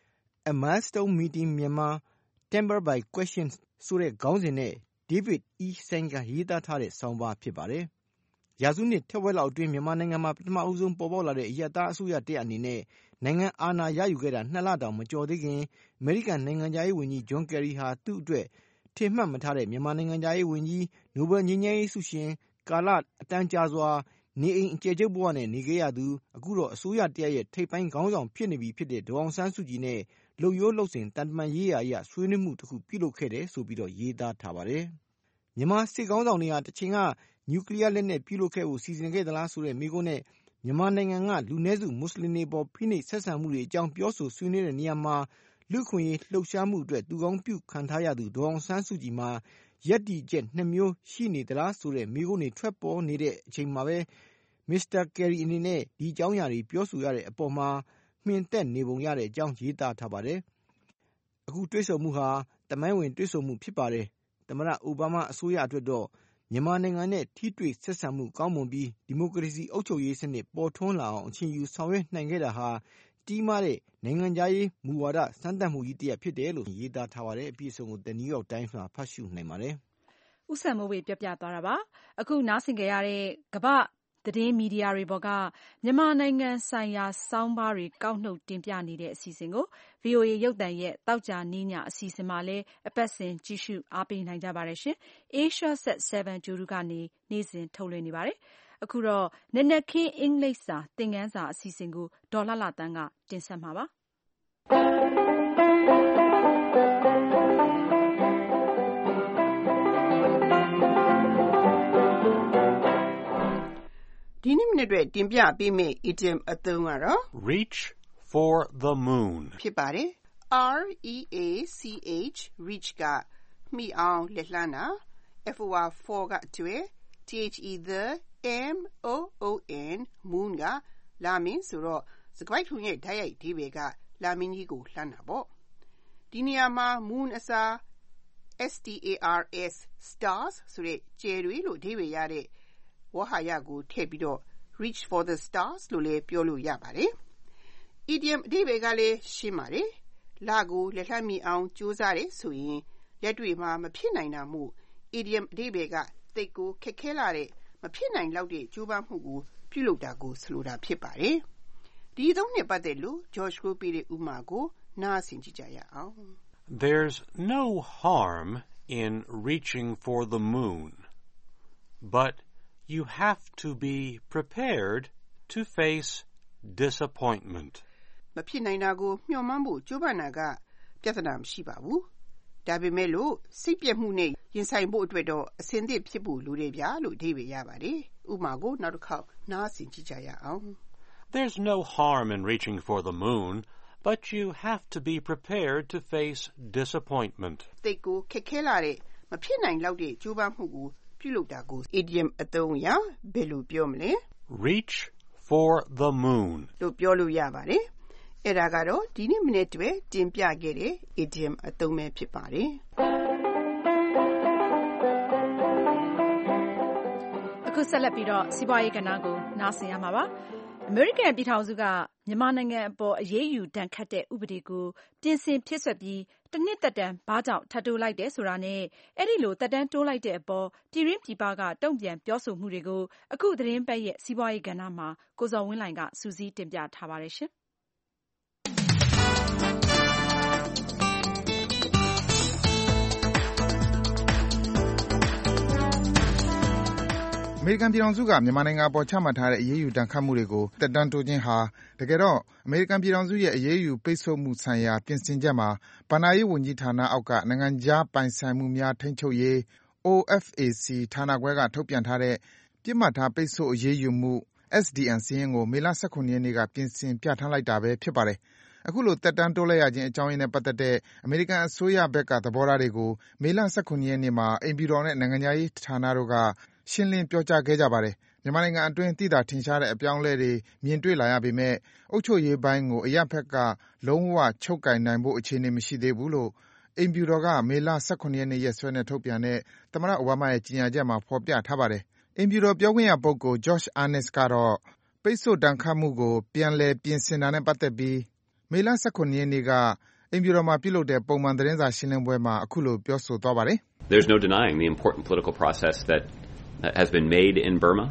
Speaker 8: A Milestone Meeting Myanmar Tempered by Questions ဆိုတဲ့ခေါင်းစဉ်နဲ့ David E. Sain ကရေးသားထားတဲ့ဆောင်းပါးဖြစ်ပါတယ်။ရာစုနှစ်ထက်ဝက်လောက်အတွင်းမြန်မာနိုင်ငံမှာပထမအဦးဆုံးပေါ်ပေါက်လာတဲ့အရပ်သားအစိုးရတရပ်အနေနဲ့နိုင်ငံအာဏာရယူခဲ့တာနှစ်လတောင်မကျော်သေးခင်အမေရိကန်နိုင်ငံခြားရေးဝန်ကြီးဂျွန်ကယ်ရီဟာသူ့အတွက်ထင်မှတ်မထားတဲ့မြန်မာနိုင်ငံခြားရေးဝန်ကြီးနိုဘယ်ငြိမ်းချမ်းရေးဆုရှင်ကာလအတန်းကြာစွာနေအိမ်အကျယ်ချုပ်ဘဝနဲ့နေခဲ့ရသူအခုတော့အစိုးရတရပ်ရဲ့ထိပ်ပိုင်းခေါင်းဆောင်ဖြစ်နေပြီဖြစ်တဲ့ဒေါ်အောင်ဆန်းစုကြည်နဲ့လှုပ်ရိုးလှုပ်စဉ်တန်တမာရေးရာအရဆွေးနွေးမှုတစ်ခုပြုလုပ်ခဲ့တယ်ဆိုပြီးတော့ရေးသားထားပါတယ်။မြန်မာစစ်ခေါင်းဆောင်တွေဟာတစ်ချိန်ကနျူကလ িয়ার လက်နဲ့ပြုလုပ်ခဲ့ဖို့စီစဉ်ခဲ့သလားဆိုတဲ့မေးခွန်းနဲ့မြန်မာနိုင်ငံကလူနည်းစုမွတ်စလင်တွေပေါ်ဖိနှိပ်ဆက်ဆံမှုတွေအကြောင်းပြောဆိုဆွေးနွေးတဲ့နေရာမှာလူခွင့်ရေးလှုပ်ရှားမှုအတွက်သူကောင်းပြုခံထားရသူဒေါ်အောင်ဆန်းစုကြည်မှာယက်တီချက်နှစ်မျိုးရှိနေသလားဆိုတဲ့မေးခွန်းတွေထွက်ပေါ်နေတဲ့အချိန်မှာပဲမစ္စတာကယ်ရီအနေနဲ့ဒီအကြောင်းအရာတွေပြောဆိုရတဲ့အပေါ်မှာမှင်သက်နေပုံရတဲ့အကြောင်းရေးသားထားပါတယ်။အခုတွေ့ဆုံမှုဟာတမိုင်းဝင်တွေ့ဆုံမှုဖြစ်ပါတယ်။သမ္မတအိုဘားမားအစိုးရအတွက်တော့မြန်မာနိုင်ငံနဲ့ထိတွေ့ဆက်ဆံမှုကောင်းမွန်ပြီးဒီမိုကရေစီအုပ်ချုပ်ရေးစနစ်ပေါ်ထွန်းလာအောင်အချိန်ယူဆောင်ရွက်နိုင်ခဲ့တာဟာကြီးမားတဲ့နိုင်ငံခြားရေးမူဝါဒစမ်းသပ်မှုကြီးတစ်ရပ်ဖြစ်တယ်လို့ရေးသားထားပါတယ်။အပြည့်အစုံကို The New York Times မှာဖတ်ရှုနိုင်ပါတယ်
Speaker 2: ။ဦးစံမိုးဝေပြပြသွားတာပါ။အခုနားဆင်ကြရတဲ့ကမ္ဘာသတင်းမီဒီယာတွေပေါ်ကမြန်မာနိုင်ငံဆိုင်ရာဆောင်းပါးတွေကောက်နှုတ်တင်ပြနေတဲ့အစီအစဉ်ကို ဗွီအိုအေ ရုပ်သံရဲ့သောကြာနေ့ညအစီအစဉ်မှာလည်းအပတ်စဉ်ကြည့်ရှုအားပေးနိုင်ကြပါတယ်ရှင်။ Asia Set 7 ဂြိုဟ်တုကနေနေ့စဉ်ထုတ်လွှင့်နေပါတယ်။အခုတော့နက်နက်ခင်းအင်္ဂလိပ်စာသင်ခန်းစာအစီအစဉ်ကိုဒေါ်လှလှသန်းကတင်ဆက်မှာပါ။
Speaker 16: ဒီနေ့မနေ့အတွက်တင်ပြပေးမယ့် idiom အသုံးကတော့
Speaker 17: reach for the moon
Speaker 16: ဖြစ်ပါတယ် R E A C H reach ကမှီအောင်လက်လှမ်းတာ F O R for ကတွေ့ T H E the M O O N moon ကလာမင်းဆိုတော့စကားထုံရဲ့ဓာတ်ရိုက်ဒီဘေကလာမင်းကြီးကိုလှမ်းတာပေါ့ဒီနေရာမှာ moon အစား S T A R S stars ဆိုတဲ့ကျယ်တွေလို့အဓိပ္ပာယ်ရတဲ့ဝါဟာရကိုထည့်ပြီးတော့ reach for the stars လို့လည်းပြောလို့ရပါတယ်။ idiom အဓိပ္ပာယ်ကလည်းရှင်းပါတယ်။လကိုလက်လှမ်းမီအောင်ကြိုးစားတယ်ဆိုရင်လက်တွေ့မှာမဖြစ်နိုင်တာမို့ idiom အဓိပ္ပာယ်ကသိပ်ကိုခက်ခဲလာတဲ့မဖြစ်နိုင်လောက်တဲ့ကြိုးပမ်းမှုကိုပြုလုပ်တာကိုဆိုလိုတာဖြစ်ပါတယ်။ဒီအသုံးနဲ့ပတ်သက်လို့ George ကိုပေးတဲ့ဥပမာကိုနားဆင်ကြည့်ကြရအောင်။
Speaker 17: There's no harm in reaching for the moon, but you have to be prepared to face disappointment.
Speaker 16: မဖြစ်နိုင်တာကိုမျှော်မှန်းဖို့ကြိုးပမ်းတာကပြဿနာမရှိပါဘူး။ဒါပေမဲ့လို့စိတ်ပြတ်မှုနဲ့ရင်ဆိုင်ဖို့အတွက်တော့အဆင်သင့်ဖြစ်ဖို့လိုတယ်ဗျာလို့အဓိပ္ပာယ်ရပါတယ်။ဥပမာကိုနောက်တစ်ခေါက်နားဆင်ကြည့်ကြရအောင်။
Speaker 17: There's no harm in reaching for the moon, but you have to be prepared to face disappointment.
Speaker 16: သိပ်ကိုခက်ခဲလာတဲ့မဖြစ်နိုင်လောက်တဲ့ကြိုးပမ်းမှုကိုပြုလုပ်တာကို idiom အသုံးအရဘယ်လိုပြောမလဲ
Speaker 17: reach for the moon
Speaker 16: လို့ပြောလို့ရပါတယ်အဲ့ဒါကတော့ဒီနေ့မနေ့တည်းတင်ပြခဲ့တဲ့ idiom အသုံးပဲဖြစ်ပါတယ်
Speaker 2: အခုဆက်လက်ပြီးတော့စီးပွားရေးကဏ္ဍကိုနားဆင်ရမှာပါအမေရိကန်ပြည်ထောင်စုကမြန်မာနိုင်ငံအပေါ်အရေးယူဒဏ်ခတ်တဲ့ဥပဒေကိုပြင်ဆင်ဖြစ်ဆွက်ပြီးတစ်နှစ်သက်တမ်းဘာကြောင့်ထပ်တိုးလိုက်တယ်ဆိုတာနဲ့အဲ့ဒီလိုသက်တမ်းတိုးလိုက်တဲ့အပေါ်ပြည်ရင်းပြည်ပကတုံ့ပြန်ပြောဆိုမှုတွေကိုအခုသတင်းပတ်ရဲ့စီးပွားရေးကဏ္ဍမှာကိုဇော်ဝင်းလှိုင်ကစူးစီးတင်ပြထားပါတယ်ရှင်
Speaker 3: အမေရိကန်ပြည်ထောင်စုကမြန်မာနိုင်ငံအပေါ်ချမှတ်ထားတဲ့အရေးယူဒဏ်ခတ်မှုတွေကိုသက်တမ်းတိုးခြင်းဟာတကယ်တော့အမေရိကန်ပြည်ထောင်စုရဲ့အရေးယူပိတ်ဆို့မှုဆိုင်ရာပြင်ဆင်ချက်မှာဘဏ္ဍာရေးဝန်ကြီးဌာနအောက်ကနိုင်ငံခြားပိုင်ဆိုင်မှုများထိန်းချုပ်ရေး O F A C ဌာနခွဲကထုတ်ပြန်ထားတဲ့ပစ်မှတ်ထားပိတ်ဆို့အရေးယူမှု S D N စာရင်းကိုမေလ၁၇ရက်နေ့ကပြင်ဆင်ပြဌာန်းလိုက်တာပဲဖြစ်ပါတယ်။အခုလိုသက်တမ်းတိုးလိုက်ရခြင်းအကြောင်းရင်းနဲ့ပတ်သက်တဲ့အမေရိကန်အစိုးရဘက်ကသဘောထားတွေကိုမေလ၁၇ရက်နေ့မှာအိမ်ဖြူတော်နဲ့နိုင်ငံခြားရေးဌာနတို့ကရှင်းလင်းပြောကြားခဲ့ကြပါတယ်။မြန်မာနိုင်ငံအတွင်းသိသာထင်ရှားတဲ့အပြောင်းအလဲတွေမြင်တွေ့လာရပေမဲ့အုပ်ချုပ်ရေးပိုင်းကိုအရပ်ဘက်ကလုံးဝချုပ်ကိုင်နိုင်ဖို့အခြေအနေမရှိသေးဘူးလို့အိမ်ဖြူတော်ကမေလ၁၇ရက်နေ့ရက်စွဲနဲ့ထုတ်ပြန်တဲ့သမ္မတအိုဘားမားရဲ့ကြေညာချက်မှာဖော်ပြထားပါတယ်။အိမ်ဖြူတော်ပြောခွင့်ရပုဂ္ဂိုလ် Josh Earnest ကတော့ပိတ်ဆို့ဒဏ်ခတ်မှုကိုပြန်လည်ပြင်ဆင်တာနဲ့ပတ်သက်ပြီးမေလ၁၇ရက်နေ့ကအိမ်ဖြူတော်မှာပြုလုပ်တဲ့ပုံမှန်သတင်းစာရှင်းလင်းပွဲမှာအခုလိုပြောဆိုသွားပါတယ်။
Speaker 18: There's no denying the important political process that has been made in Burma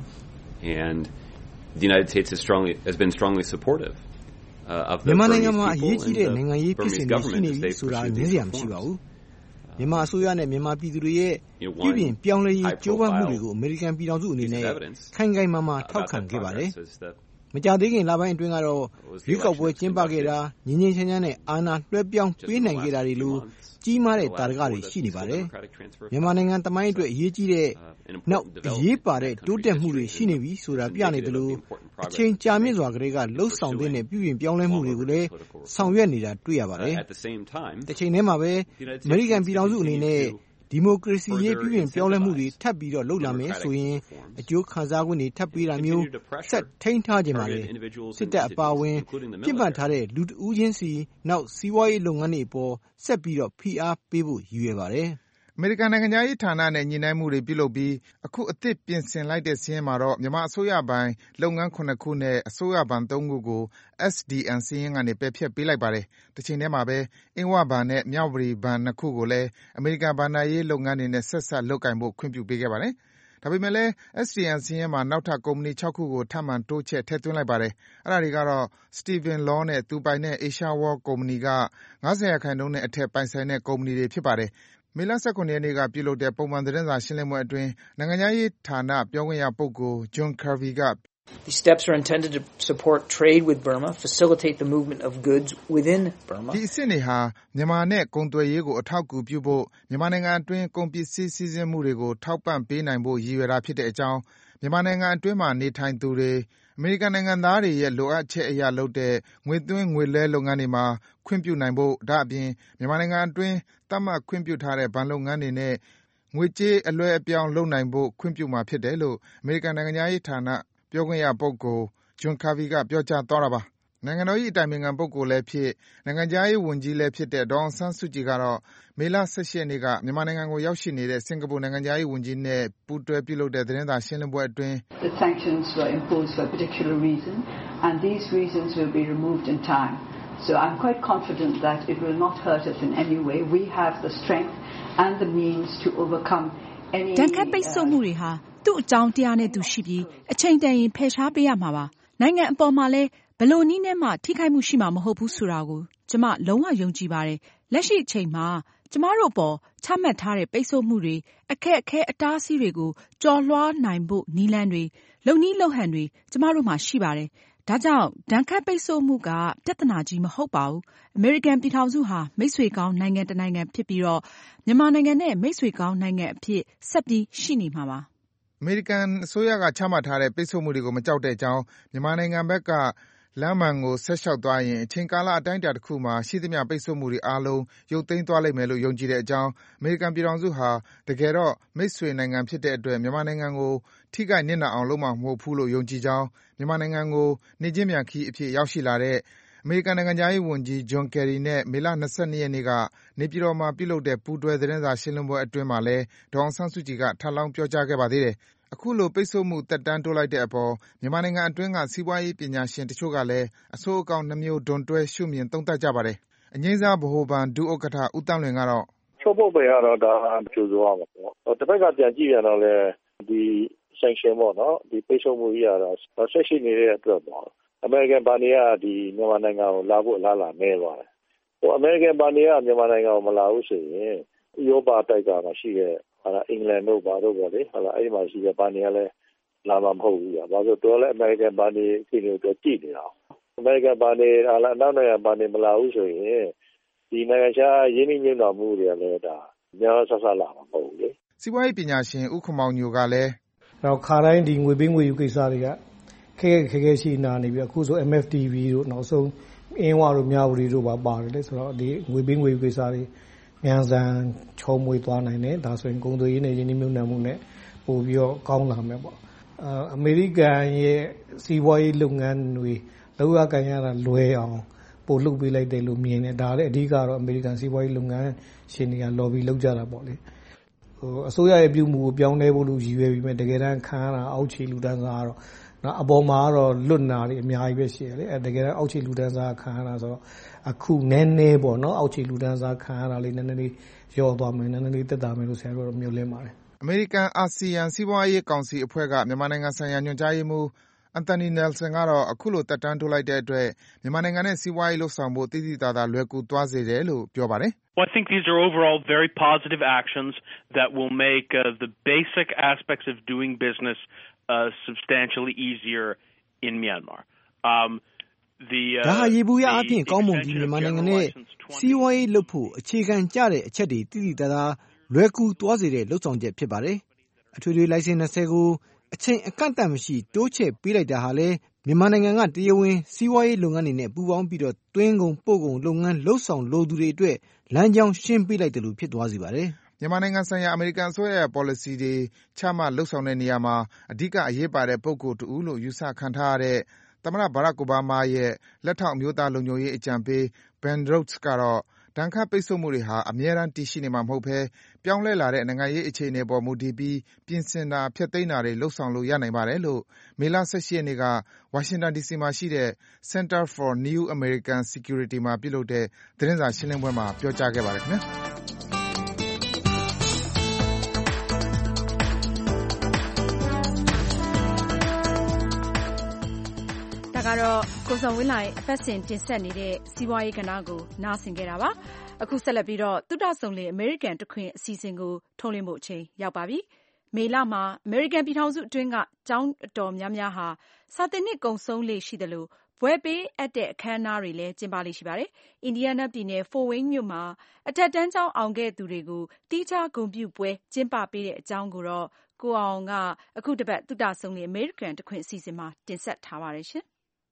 Speaker 18: and the United States has strongly has been strongly supportive uh, of the
Speaker 8: Burmese
Speaker 18: people and
Speaker 8: the
Speaker 18: Burmese government as they pursue these reforms.
Speaker 8: မြန်မာအစိုးရနဲ့မြန်မာပြည်သူတွေရဲ့ပြည်ပြင်ပြောင်းလဲရေးကြိုးပမ်းမှုတွေကိုအမေရိကန်ပြည်ထောင်စုအနေနဲ့ခိုင်ခိုင်မာမာထောက်ခံခဲ့ပါတယ်။မကြာသေးခင်လပိုင်းအတွင်းကတော့ရွေးကောက်ပွဲကျင်းပခဲ့တာငင်းငင်းချမ်းချမ်းနဲ့အာဏာလွှဲပြောင်းပေးနိုင်ခဲ့တာတွေလိုကြီးမားတဲ့တာရကတွေရှိနေပါတယ်။မြန်မာနိုင်ငံတမိုင်းအတွက်အရေးကြီးတဲ့နောက်အရေးပါတဲ့တိုးတက်မှုတွေရှိနေပြီဆိုတာပြနေတယ်လို့အချိန်ကြာမြင့်စွာကလေးကလှုပ်ဆောင်တဲ့နဲ့ပြည်ပြင်ပြောင်းလဲမှုတွေကိုလည်းဆောင်ရွက်နေတာတွေ့ရပါတယ်။တစ်ချိန်တည်းမှာပဲအမေရိကန်ပြည်ထောင်စုအနေနဲ့ဒီမိုကရေစီရေးပြည်ပြင်ပြောင်းလဲမှုတွေထပ်ပြီးတော့လှုပ်လာမယ်ဆိုရင်အကျိုးခံစားခွင့်တွေထပ်ပေးတာမျိုးဆက်ထိန်းထားခြင်းပါလေစစ်တပ်အပါအဝင်ပြစ်မှတ်ထားတဲ့လူတဦးချင်းစီနောက်စီးပွားရေးလုပ်ငန်းတွေအပေါ်ဆက်ပြီးတော့ဖိအားပေးဖို့ရည်ရွယ်ပါတယ်
Speaker 3: အမေရိကန်နိုင်ငံခြားရေးဌာနနဲ့ညှိနှိုင်းမှုတွေပြုလုပ်ပြီးအခုအသစ်ပြင်ဆင်လိုက်တဲ့စာရင်းမှာတော့မြန်မာအစိုးရပိုင်လုပ်ငန်းခုနှစ်ခုနဲ့အစိုးရဘဏ်သုံးခုကို S D N စာရင်းကနေပယ်ဖျက်ပေးလိုက်ပါတယ်။တချိန်တည်းမှာပဲအင်းဝဘဏ်နဲ့မြဝတီဘဏ်နှစ်ခုကိုလည်းအမေရိကန်ဘဏ္ဍာရေးလုပ်ငန်းတွေနဲ့ဆက်စပ်လုပ်ကိုင်ဖို့ခွင့်ပြုပေးခဲ့ပါတယ်။ဒါပေမဲ့လည်း S D N စာရင်းမှာနောက်ထပ်ကုမ္ပဏီ၆ခုကိုထပ်မံတိုးချဲ့ထည့်သွင်းလိုက်ပါတယ်။အဲဒါတွေကတော့ Steven Law နဲ့သူပိုင်တဲ့ Asia World ကုမ္ပဏီက၅၀ရာခိုင်နှုန်းနဲ့အထက်ပိုင်ဆိုင်တဲ့ကုမ္ပဏီတွေဖြစ်ပါတယ်။မေလ၁၇ရက်နေ့ကပြုလုပ်တဲ့ပုံမှန်သတင်းစာရှင်းလင်းပွဲအတွင်းနိုင်ငံခြားရေးဌာနပြောခွင့်ရပုဂ္ဂိုလ် John Kirby က
Speaker 19: These steps are intended to support trade with Burma, facilitate the movement of goods within Burma.
Speaker 3: ဒီအဆင့်တွေဟာမြန်မာနဲ့ကုန်သွယ်ရေးကိုအထောက်အကူပြုဖို့မြန်မာနိုင်ငံအတွင်းကုန်ပစ္စည်းစီးဆင်းမှုတွေကိုထောက်ပံ့ပေးနိုင်ဖို့ရည်ရွယ်တာဖြစ်တဲ့အကြောင်းမြန်မာနိုင်ငံအတွင်းမှာနေထိုင်သူတွေအမေရိကန်နိုင်ငံသားတွေရဲ့လိုအပ်ချက်အရလုပ်တဲ့ငွေသွင်းငွေလဲလုပ်ငန်းတွေမှာခွင့်ပြုနိုင်ဖို့ဒါအပြင်မြန်မာနိုင်ငံအတွင်းသတ်မှတ်ခွင့်ပြုထားတဲ့ဘဏ်လုပ်ငန်းတွေနဲ့ငွေကြေးအလွှဲအပြောင်းလုပ်နိုင်ဖို့ခွင့်ပြုမှာဖြစ်တယ်လို့အမေရိကန်နိုင်ငံသားရေးဌာနပြောခွင့်ရပုဂ္ဂိုလ် John Kirby ကပြောကြားသွားတာပါ။နိုင်ငံတော်၏အတိုင်ပင်ခံပုဂ္ဂိုလ်လည်းဖြစ်နိုင်ငံခြားရေးဝန်ကြီးလည်းဖြစ်တဲ့ဒေါ်အောင်ဆန်းစုကြည်ကတော့မေလ၁၈ရက်နေ့ကမြန်မာနိုင်ငံကိုရောက်ရှိနေတဲ့စင်ကာပူနိုင်ငံခြားရေးဝန်ကြီးနဲ့ပူးတွဲပြုလုပ်တဲ့သတင်းစာရှင်းလင်းပွဲအတွင်း
Speaker 20: The sanctions were imposed for a particular reason and these reasons will be removed in time. So I'm quite confident that it will not hurt us in any way. We have the strength and the means to overcome any
Speaker 2: တန်ခတ်ပိတ်ဆို့မှုတွေဟာသူ့အကြောင်းတရားနဲ့သူရှိပြီးအချိန်တန်ရင်ဖယ်ရှားပေးရမှာပါနိုင်ငံအပေါ်မှာလည်းဘလို့နည်းနဲ့မှထိခိုက်မှုရှိမှာမဟုတ်ဘူးဆိုတာကိုကျမလုံးဝယုံကြည်ပါတယ်လက်ရှိအချိန်မှာကျမတို့ပေါ်ချမှတ်ထားတဲ့ပိတ်ဆို့မှုတွေအခက်အခဲအတားအဆီးတွေကိုကျော်လွှားနိုင်ဖို့နည်းလမ်းတွေလုံနည်းလုံဟန်တွေကျမတို့မှာရှိပါတယ်ဒါကြောင့်ဒဏ်ခတ်ပိတ်ဆို့မှုကပြဿနာကြီးမဟုတ်ပါဘူးအမေရိကန်ပြည်ထောင်စုဟာမိတ်ဆွေကောင်းနိုင်ငံတစ်နိုင်ငံဖြစ်ပြီးတော့မြန်မာနိုင်ငံနဲ့မိတ်ဆွေကောင်းနိုင်ငံအဖြစ်ဆက်ပြီးရှိနေမှာပါ
Speaker 3: အမေရိကန်အစိုးရကချမှတ်ထားတဲ့ပိတ်ဆို့မှုတွေကိုမကြောက်တဲ့အကြောင်းမြန်မာနိုင်ငံဘက်ကလမ်းမှန်ကိုဆက်လျှောက်သွားရင်အချိန်ကာလအတိုင်းအတာတစ်ခုမှာရှိသမျှပိတ်ဆို့မှုတွေအားလုံးရုပ်သိမ်းသွားလိမ့်မယ်လို့ယုံကြည်တဲ့အကြောင်းအမေရိကန်ပြည်ထောင်စုဟာတကယ်တော့မိတ်ဆွေနိုင်ငံဖြစ်တဲ့အတွက်မြန်မာနိုင်ငံကိုထိခိုက်နစ်နာအောင်လုပ်မှာမဟုတ်ဘူးလို့ယုံကြည်ကြောင်းမြန်မာနိုင်ငံကိုနေချင်းမြန်ခီးအဖြစ်ရောက်ရှိလာတဲ့အမေရိကန်နိုင်ငံသားရေးဝန်ကြီး John Kerry နဲ့မေလ၂၂ရက်နေ့ကနေပြည်တော်မှာပြုလုပ်တဲ့ပူးတွဲသတင်းစာရှင်းလင်းပွဲအတွင်းမှာလည်းဒေါ်အောင်ဆန်းစုကြည်ကထပ်လောင်းပြောကြားခဲ့ပါသေးတယ်။အခုလိုပိတ်ဆို့မှုသက်တမ်းတိုးလိုက်တဲ့အပေါ်မြန်မာနိုင်ငံအတွင်းကစီးပွားရေးပညာရှင်တချို့ကလည်းအဆိုးအကောင်းနှမျိုးဒွန်တွဲရှုမြင်သုံးသပ်ကြပါတယ်။အငြိမ်းစားဗဟိုဘဏ်ဒုဥက္ကဋ္ဌဦးသန်းလွင်ကတော့
Speaker 21: ချုပ်ဖို့ပဲကတော့ဒါကြိုးစားရမှာပေါ့။တစ်ဖက်ကပြန်ကြည့်ရတော့လေဒီ sanction ပေါ့နော်ဒီပိတ်ဆို့မှုကြီးရတာဆက်ရှိနေတဲ့အတွက်ပေါ့အမေရိကန်ဘဏ်တွေကဒီမြန်မာနိုင်ငံကိုလာဖို့အလားအလာနည်းသွားတယ်။ဟိုအမေရိကန်ဘဏ်တွေကမြန်မာနိုင်ငံကိုမလာဘူးဆိုရင်ဥရောပတိုက်ကမှရှိတဲ့ဟာအင်္ဂလန်တို့ဘာတို့ပေါ့လေဟာအဲ့ဒီမှာရှိတဲ့ဘဏ်တွေကလည်းလာမှာမဟုတ်ဘူး။ဘာလို့တော်လဲအမေရိကန်ဘဏ်တွေအချိန်တွေကြည့်နေတာ။အမေရိကန်ဘဏ်တွေဟာလည်းအနောက်နိုင်ငံဘဏ်တွေမလာဘူးဆိုရင်ဒီနိုင်ငံခြားရင်းနှီးမြှုပ်နှံမှုတွေကလည်းဒါများဆဆလာမှာမဟုတ်ဘူးလေ
Speaker 3: ။စီးပွားရေးပညာရှင်ဦးခမောင်ညိုကလည်း
Speaker 8: တော့ခါတိုင်းဒီငွေပေးငွေယူကိစ္စတွေကခဲခဲခဲရှိနာနေပြီးအခုဆို M F T V တို့နောက်ဆုံးအင်းဝါတို့မြဝတီတို့ပါပါတယ်လေဆိုတော့ဒီငွေပေးငွေယူကိစ္စတွေမြန်ဆန်ချုံမွေသွားနိုင်တယ်ဒါဆိုရင်ကုန်သွယ်ရေးနဲ့ယင်းနှိမ့်မြုပ်နှံမှုနဲ့ပို့ပြီးတော့ကောင်းလာမယ်ပေါ့အမေရိကန်ရဲ့စီးပွားရေးလုပ်ငန်းတွေလောက်ရကန်ရတာလွယ်အောင်ပို့လုပ်ပေးလိုက်တယ်လို့မြင်တယ်ဒါလည်းအဓိကတော့အမေရိကန်စီးပွားရေးလုပ်ငန်းရှင်တွေက lobby လုပ်ကြတာပေါ့လေဟိုအစိုးရရဲ့ပြုမှုကိုပြောင်းလဲဖို့လို့ရည်ရွယ်ပြီးမှတကယ်တမ်းခံရတာအောက်ခြေလူတန်းစားကတော့နော်အပေါ်မှာကတော့လွတ်နာတွေအများကြီးပဲရှိရတယ်အဲတကယ်တမ်းအောက်ခြေလူတန်းစားခံရတာဆိုတော့အခုနည်းနည်းပေါ့နော်အောက်ခြေလူတန်းစားခံရတာလေးနည်းနည်းလေးရောသွားမယ်နည်းနည်းလေးတက်တာမယ်လို့ဆရာတို့မျိုးလင်းပါတယ်
Speaker 3: အမေရိကန်အာဆီယံစီးပွားရေးကောင်စီအဖွဲ့ကမြန်မာနိုင်ငံဆိုင်ရာညွှန်ကြားရေးမှူးအန်တိုနီနယ်ဆန်ကတော့အခုလိုတက်တန်းထိုးလိုက်တဲ့အတွက်မြန်မာနိုင်ငံနဲ့စီးပွားရေးလှုပ်ဆောင်ဖို့တည်တည်သာသာလွယ်ကူသွားစေတယ်လို့ပြောပါတယ်
Speaker 22: Well, I think these are overall very positive actions that will make uh, the basic aspects of doing business uh, substantially easier in Myanmar. Um, the
Speaker 8: ဒါဟာရေဘူးရအပြင်ကောင်းမွန်ပြီးမြန်မာနိုင်ငံနဲ့စီးပွားရေးလှုပ်ဖို့အခြေခံကျတဲ့အချက်တွေတည်တည်သာသာလွယ်ကူသွားစေတဲ့လှုပ်ဆောင်ချက်ဖြစ်ပါတယ်။အထွေထွေလိုင်စင်၂၀ကိုအချိန်အကန့်အသတ်မရှိတိုးချဲ့ပေးလိုက်တာဟာလည်းမြန်မာနိုင်ငံကတရားဝင်စီးပွားရေးလုပ်ငန်းတွေနဲ့ပူးပေါင်းပြီးတော့တွင်းကုန်ပို့ကုန်လုပ်ငန်းလှုပ်ဆောင်လိုသူတွေအတွက်လမ်းကြောင်းရှင်းပေးလိုက်တယ်လို့ဖြစ်သွားစေပါတယ်
Speaker 3: ။မြန်မာနိုင်ငံဆိုင်ရာအမေရိကန်အစိုးရရဲ့ policy တွေချမှတ်လှုပ်ဆောင်တဲ့နေရာမှာအဓိကအရေးပါတဲ့ပုဂ္ဂိုလ်တဦးလို့ယူဆခံထားရတဲ့သမ္မတဘရက်အိုဘားမားရဲ့လက်ထောက်အမျိုးသားလုံခြုံရေးအကြံပေး Ben Rhodes ကတော့ဒဏ်ခတ်ပိတ်ဆို့မှုတွေဟာအမြဲတမ်းတည်ရှိနေမှာမဟုတ်ဘဲပြောင်းလဲလာတဲ့နိုင်ငံရေးအခြေအနေပေါ်မူတည်ပြီးပြင်ဆင်တာဖျက်သိမ်းတာတွေလုပ်ဆောင်လို့ရနိုင်ပါတယ်လို့မေလ ၁၈ ရက်နေ့ကဝါရှင်တန်ဒီစီမှာရှိတဲ့ Center for New American Security မှာပြုလုပ်တဲ့သတင်းစာရှင်းလင်းပွဲမှာပြောကြားခဲ့ပါတယ်ခင်ဗျာ
Speaker 2: ကတော့ကိုစုံဝင်းလိုက်အပတ်စဉ်တင်ဆက်နေတဲ့စီးပွားရေးကဏ္ဍကိုနားဆင်ခဲ့တာပါအခုဆက်လက်ပြီးတော့သုတဆုံလေအမေရိကန်တခွင်အစီအစဉ်ကိုထုတ်လွှင့်ဖို့အချိန်ရောက်ပါပြီမေလမှာအမေရိကန်ပြည်ထောင်စုအတွင်းကကျောင်းအတော်များများဟာစာသင်နှစ်ကုန်ဆုံးလေရှိတယ်လို့ဘွဲပေးအပ်တဲ့အခမ်းအနားတွေလည်းကျင်းပလေရှိပါတယ်အင်ဒီယားနားပြည်နယ်ဖိုဝိန်းမြို့မှာအထက်တန်းကျောင်းအောင်ခဲ့သူတွေကိုတီးခြားဂုဏ်ပြုပွဲကျင်းပပေးတဲ့အကြောင်းကိုတော့ကိုအောင်ကအခုတစ်ပတ်သုတဆုံလေအမေရိကန်တခွင်အစီအစဉ်မှာတင်ဆက်ထားပါတယ်ရှင်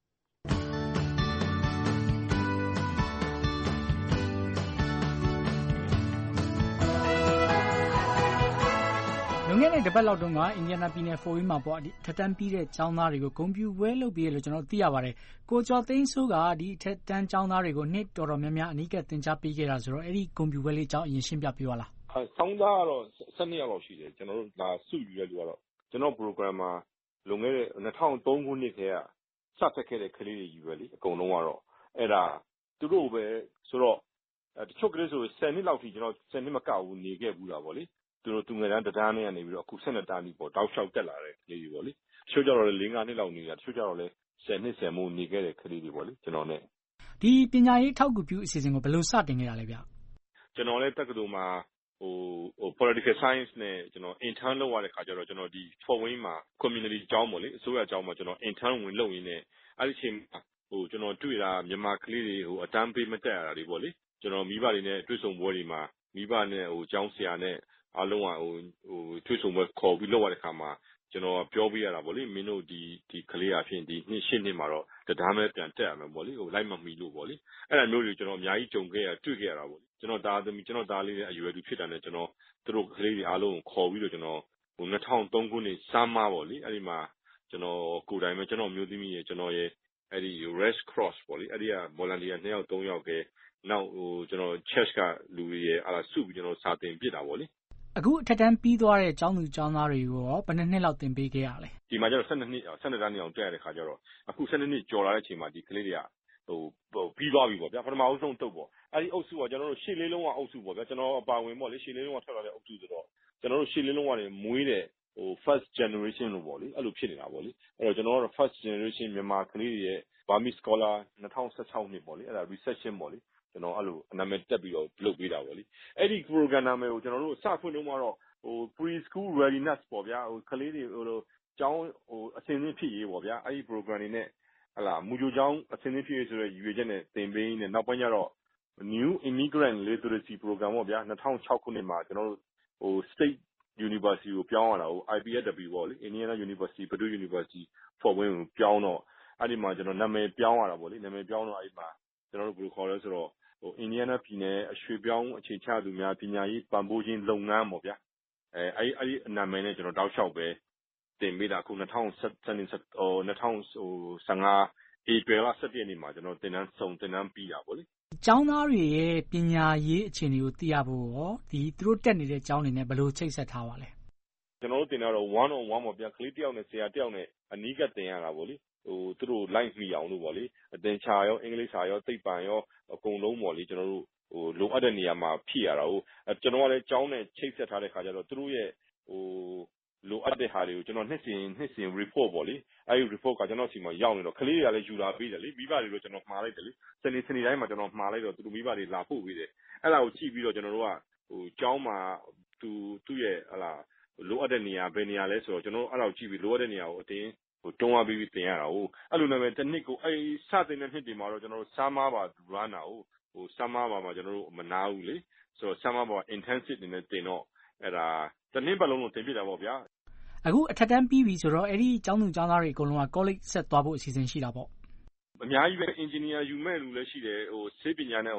Speaker 1: လွန်ခဲ့တဲ့တစ်ပတ်လောက်တုန်းကအင်ဒီယားနားပြည်နယ်ဖိုဝိန်းမှာပေါ့ဒီထက်တန်းပြီးတဲ့ကျောင်းသားတွေကိုဂုဏ်ပြုပွဲလုပ်ပြီးလို့ကျွန်တော်သိရပါတယ်ကိုကျော်သိန်းစိုးကဒီထက်တန်းကျောင်းသားတွေကိုနှစ်တော်တော်များများအနီးကပ်သင်ကြားပေးခဲ့တာဆိုတော့အဲ့ဒီဂုဏ်ပြုပွဲလေးအကြောင်းအရင်ရှင်းပြပေးပါလား
Speaker 15: ဆောင်းသားကတော့၁၂ယောက်လောက်ရှိတယ်ကျွန်တော်တို့ဒါစုယူတဲ့လူကတော့ကျွန်တော် program မှာလွန်ခဲ့တဲ့၂၀၀၃ခုနှစ်ထဲကစတက်ခဲ့တဲ့ကလေးတွေကြီးပဲလေအကုန်လုံးကတော့အဲ့ဒါသူတို့ပဲဆိုတော့တချို့ကလေးဆို၁၀နှစ်လောက်ထိကျွန်တော်၁၀နှစ်မကဘူးနေခဲ့ဘူးတာပေါ့လေသူတို့သူငယ်တန်းတန်းနဲ့ကနေပြီးတော့အခု၁၂တန်းကြီးပေါ့တောက်လျှောက်တက်လာတဲ့ကလေးတွေပေါ့လေတချို့ကြတော့လေ၄-၅နှစ်လောက်နေတာတချို့ကြတော့လေ၁၀နှစ်၁၀မိုးနေခဲ့တဲ့ကလေးတွေပေါ့လေကျွန်တော်နဲ့
Speaker 1: ဒီပညာရေးထောက်ကူပြုအစီအစဉ်ကိုဘယ်လိုစတင်ခဲ့တာလဲဗျ
Speaker 15: ကျွန်တော်လည်းတက္ကသိုလ်မှာဟိုဟို political science နဲ့ကျွန်တော် intern လုပ်ရတဲ့ခါကျတော့ကျွန်တော်ဒီ Fort Wayne မှာ community ကျောင်းပေါ့လေအစိုးရကျောင်းမှာကျွန်တော် intern ဝင်လုပ်ရင်းနဲ့အဲ့ဒီအချိန်မှာဟိုကျွန်တော်တွေ့တာမြန်မာကလေးတွေဟိုအတန်းပေးမတက်ရတာတွေပေါ့လေကျွန်တော်မိဘတွေနဲ့တွေ့ဆုံပွဲတွေမှာမိဘနဲ့ဟိုကျောင်းဆရာနဲ့အားလုံးကဟိုဟိုတွေ့ဆုံပွဲခေါ်ပြီးလုပ်ရတဲ့ခါမှာကျွန်တော်ပြောပြရတာပေါ့လေမင်းတို့ဒီဒီကလေးအဖြစ်ဒီနှစ်ရှင်းနှစ်မှာတော့တရားမဲ့ပြန်တက်ရမယ်ပေါ့လေဟိုလိုက်မမီလို့ပေါ့လေအဲ့ဒါမျိုးတွေကျွန်တော်အများကြီးကြုံခဲ့ရတွေ့ခဲ့ရတာပေါ့လေကျွန်တော်သားသမီးကျွန်တော်သားလေးနဲ့အရွယ်တူဖြစ်တာနဲ့ကျွန်တော်တို့ကလေးတွေအားလုံးကိုခေါ်ပြီးတော့ကျွန်တော်ဟို၂၀၀၃ခုနှစ်စမ်းမပေါ့လေအဲ့ဒီမှာကျွန်တော်ကိုယ်တိုင်ပဲကျွန်တော်မျိုးသမီးရဲ့ကျွန်တော်ရဲ့အဲ့ဒီ Red Cross ပေါ့လေအဲ့ဒီက volunteer နှစ်ယောက်သုံးယောက်ကနောက်ဟိုကျွန်တော် church ကလူတွေရဲ့အားစုပြီးကျွန်တော်စာသင်ပြစ်တာပေါ့လေ
Speaker 1: အခုအထက်တန်းပြီးသွားတဲ့ကျောင်းသူကျောင်းသားတွေကိုရောဘယ်နှစ်နှစ်လောက်သင်ပေးခဲ့ရလဲ
Speaker 15: ဒီမှာကျတော့၁၂နှစ်၁၂တန်းနှစ်အောင်တက်ရတဲ့ခါကျတော့အခု၁၂နှစ်ကျော်လာတဲ့အချိန်မှာဒီကလေးတွေကဟိုဟိုပြီးသွားပြီပေါ့ဗျာပထမအဆုံးတုပ်ပေါ့အဲ့ဒီအုပ်စုကကျွန်တော်တို့ရှေ့လေးလုံးကအုပ်စုပေါ့ဗျာကျွန်တော်အပါဝင်ပေါ့လေရှေ့လေးလုံးကထွက်လာတဲ့အုပ်စုဆိုတော့ကျွန်တော်တို့ရှေ့လေးလုံးကနေမွေးတဲ့ဟို first generation လို့ပေါ့လေအဲ့လိုဖြစ်နေတာပေါ့လေအဲ့တော့ကျွန်တော်တို့ first generation မြန်မာကလေးတွေရဲ့ Burmese scholar ၂၀၁၆နှစ်ပေါ့လေအဲ့ဒါ reception ပေါ့လေကျွန်တော်အဲ့လိုနာမည်တက်ပြီးတော့လုပ်ပေးတာပေါ့လေအဲ့ဒီ program နာမည်ကိုကျွန်တော်တို့စဖွင့်တော့မှတော့ဟို pre school readiness ပေါ့ဗျာဟိုကလေးတွေဟိုလိုကျောင်းဟိုအစင်းစင်းဖြစ်ရေးပေါ့ဗျာအဲ့ဒီ program တွေနဲ့ဟလာမူဂျိုကျောင်းအစင်းစင်းဖြစ်ရေးဆိုတဲ့ရည်ရွယ်ချက်နဲ့သင်ပေးနေနောက်ပိုင်းကျတော့ new immigrant literacy program ပေါ့ဗျာ၂၀၀၆ခုနှစ်မှာကျွန်တော်တို့ဟို state university ကိုပြောင်းရတာဟို I P S W ပေါ့လေ Indiana University Purdue University Fort Wayne ကိုပြောင်းတော့အဲ့ဒီမှာကျွန်တော်နာမည်ပြောင်းရတာပေါ့လေနာမည်ပြောင်းတော့အဲ့ဒီမှာကျွန်တော်တို့ဘယ်လိုခေါ်လဲဆိုတော့ဟို Indiana ပြည်နယ်အရွှေပြောင်းအခြေချသူများပညာရေးပံ့ပိုးခြင်းလုပ်ငန်းပေါ့ဗျာအဲအဲ့အဲ့ဒီနာမည်နဲ့ကျွန်တော်တောက်လျှောက်ပဲတင်ပေးတာအခု၂၀၁၇ဟို၂၀၁၅ April လ၁၁ရက်နေ့မှာကျွန်တော်တင်တန်းစုံတင်တန်းပြီးတာပေါ့လေ
Speaker 1: ကျောင်းသားတွေရဲ့ပညာရေးအခြေအနေကိုသိရဖို့ရောဒီသူတို့တက်နေတဲ့ကျောင်းတွေနဲ့ဘယ်လိုချိတ်ဆက်ထားပါလဲ
Speaker 15: ကျွန်တော်တို့တင်တော့ one on one ပေါ့ဗျာကလေးတယောက်နဲ့ဆရာတယောက်နဲ့အနီးကပ်တင်ရတာပေါ့လေဟိုသူတို့ live မိအောင်လို့ပေါ့လေအသင်ချာရောအင်္ဂလိပ်စာရောသိပ္ပံရောအကုန်လုံးပေါ့လေကျွန်တော်တို့ဟိုလိုအပ်တဲ့နေရာမှာဖြည့်ရတာဟုတ်ကျွန်တော်ကလည်းကျောင်းနဲ့ချိတ်ဆက်ထားတဲ့ခါကျတော့သူတို့ရဲ့ဟိုလိုအပ်တဲ့ဟာတွေကိုကျွန်တော်နှစ်စဉ်နှစ်စဉ် report ပေါ့လေအဲဒီ report ကကျွန်တော်စီမှာရောက်နေတော့ကလေးတွေကလည်းယူလာပေးတယ်လေမိဘတွေတော့ကျွန်တော်မှားလိုက်တယ်လေစနေစနေတိုင်းမှာကျွန်တော်မှားလိုက်တော့သူတို့မိဘတွေလာပို့ပေးတယ်အဲ့ဒါကိုကြည့်ပြီးတော့ကျွန်တော်တို့ကဟိုကျောင်းမှာသူသူ့ရဲ့ဟလာလိုအပ်တဲ့နေရာဘယ်နေရာလဲဆိုတော့ကျွန်တော်အဲ့ဒါကိုကြည့်ပြီးလိုအပ်တဲ့နေရာကိုအတင်းဟိုတွန်းအားပေးပြီးတင်ရတာဟုတ်အဲ့လိုနာမည်တစ်နှစ်ကိုအဲ့စတင်တဲ့နှစ်တွေမှာတော့ကျွန်တော်တို့စာမားပါ run တာဟုတ်ဟိုစာမားပါမှာကျွန်တော်တို့မနာဘူးလေဆိုတော့စာမားပါ intensive နေနဲ့တင်တော့အဲ့ဒါတစ်နှစ်ပတ်လုံးလုံးတင်ပြတာပေါ့ဗျာ
Speaker 1: အခုအထက်တန်းပြီးပြီဆိုတော့အဲ့ဒီကျောင်းသူကျောင်းသားတွေအကုန်လုံးက college ဆက်သွားဖို့အစီအစဉ်ရှိတာပေါ့
Speaker 15: အများကြီးပဲ engineer ယူမဲ့လူလည်းရှိတယ်ဟိုဆေးပညာနဲ့ဟို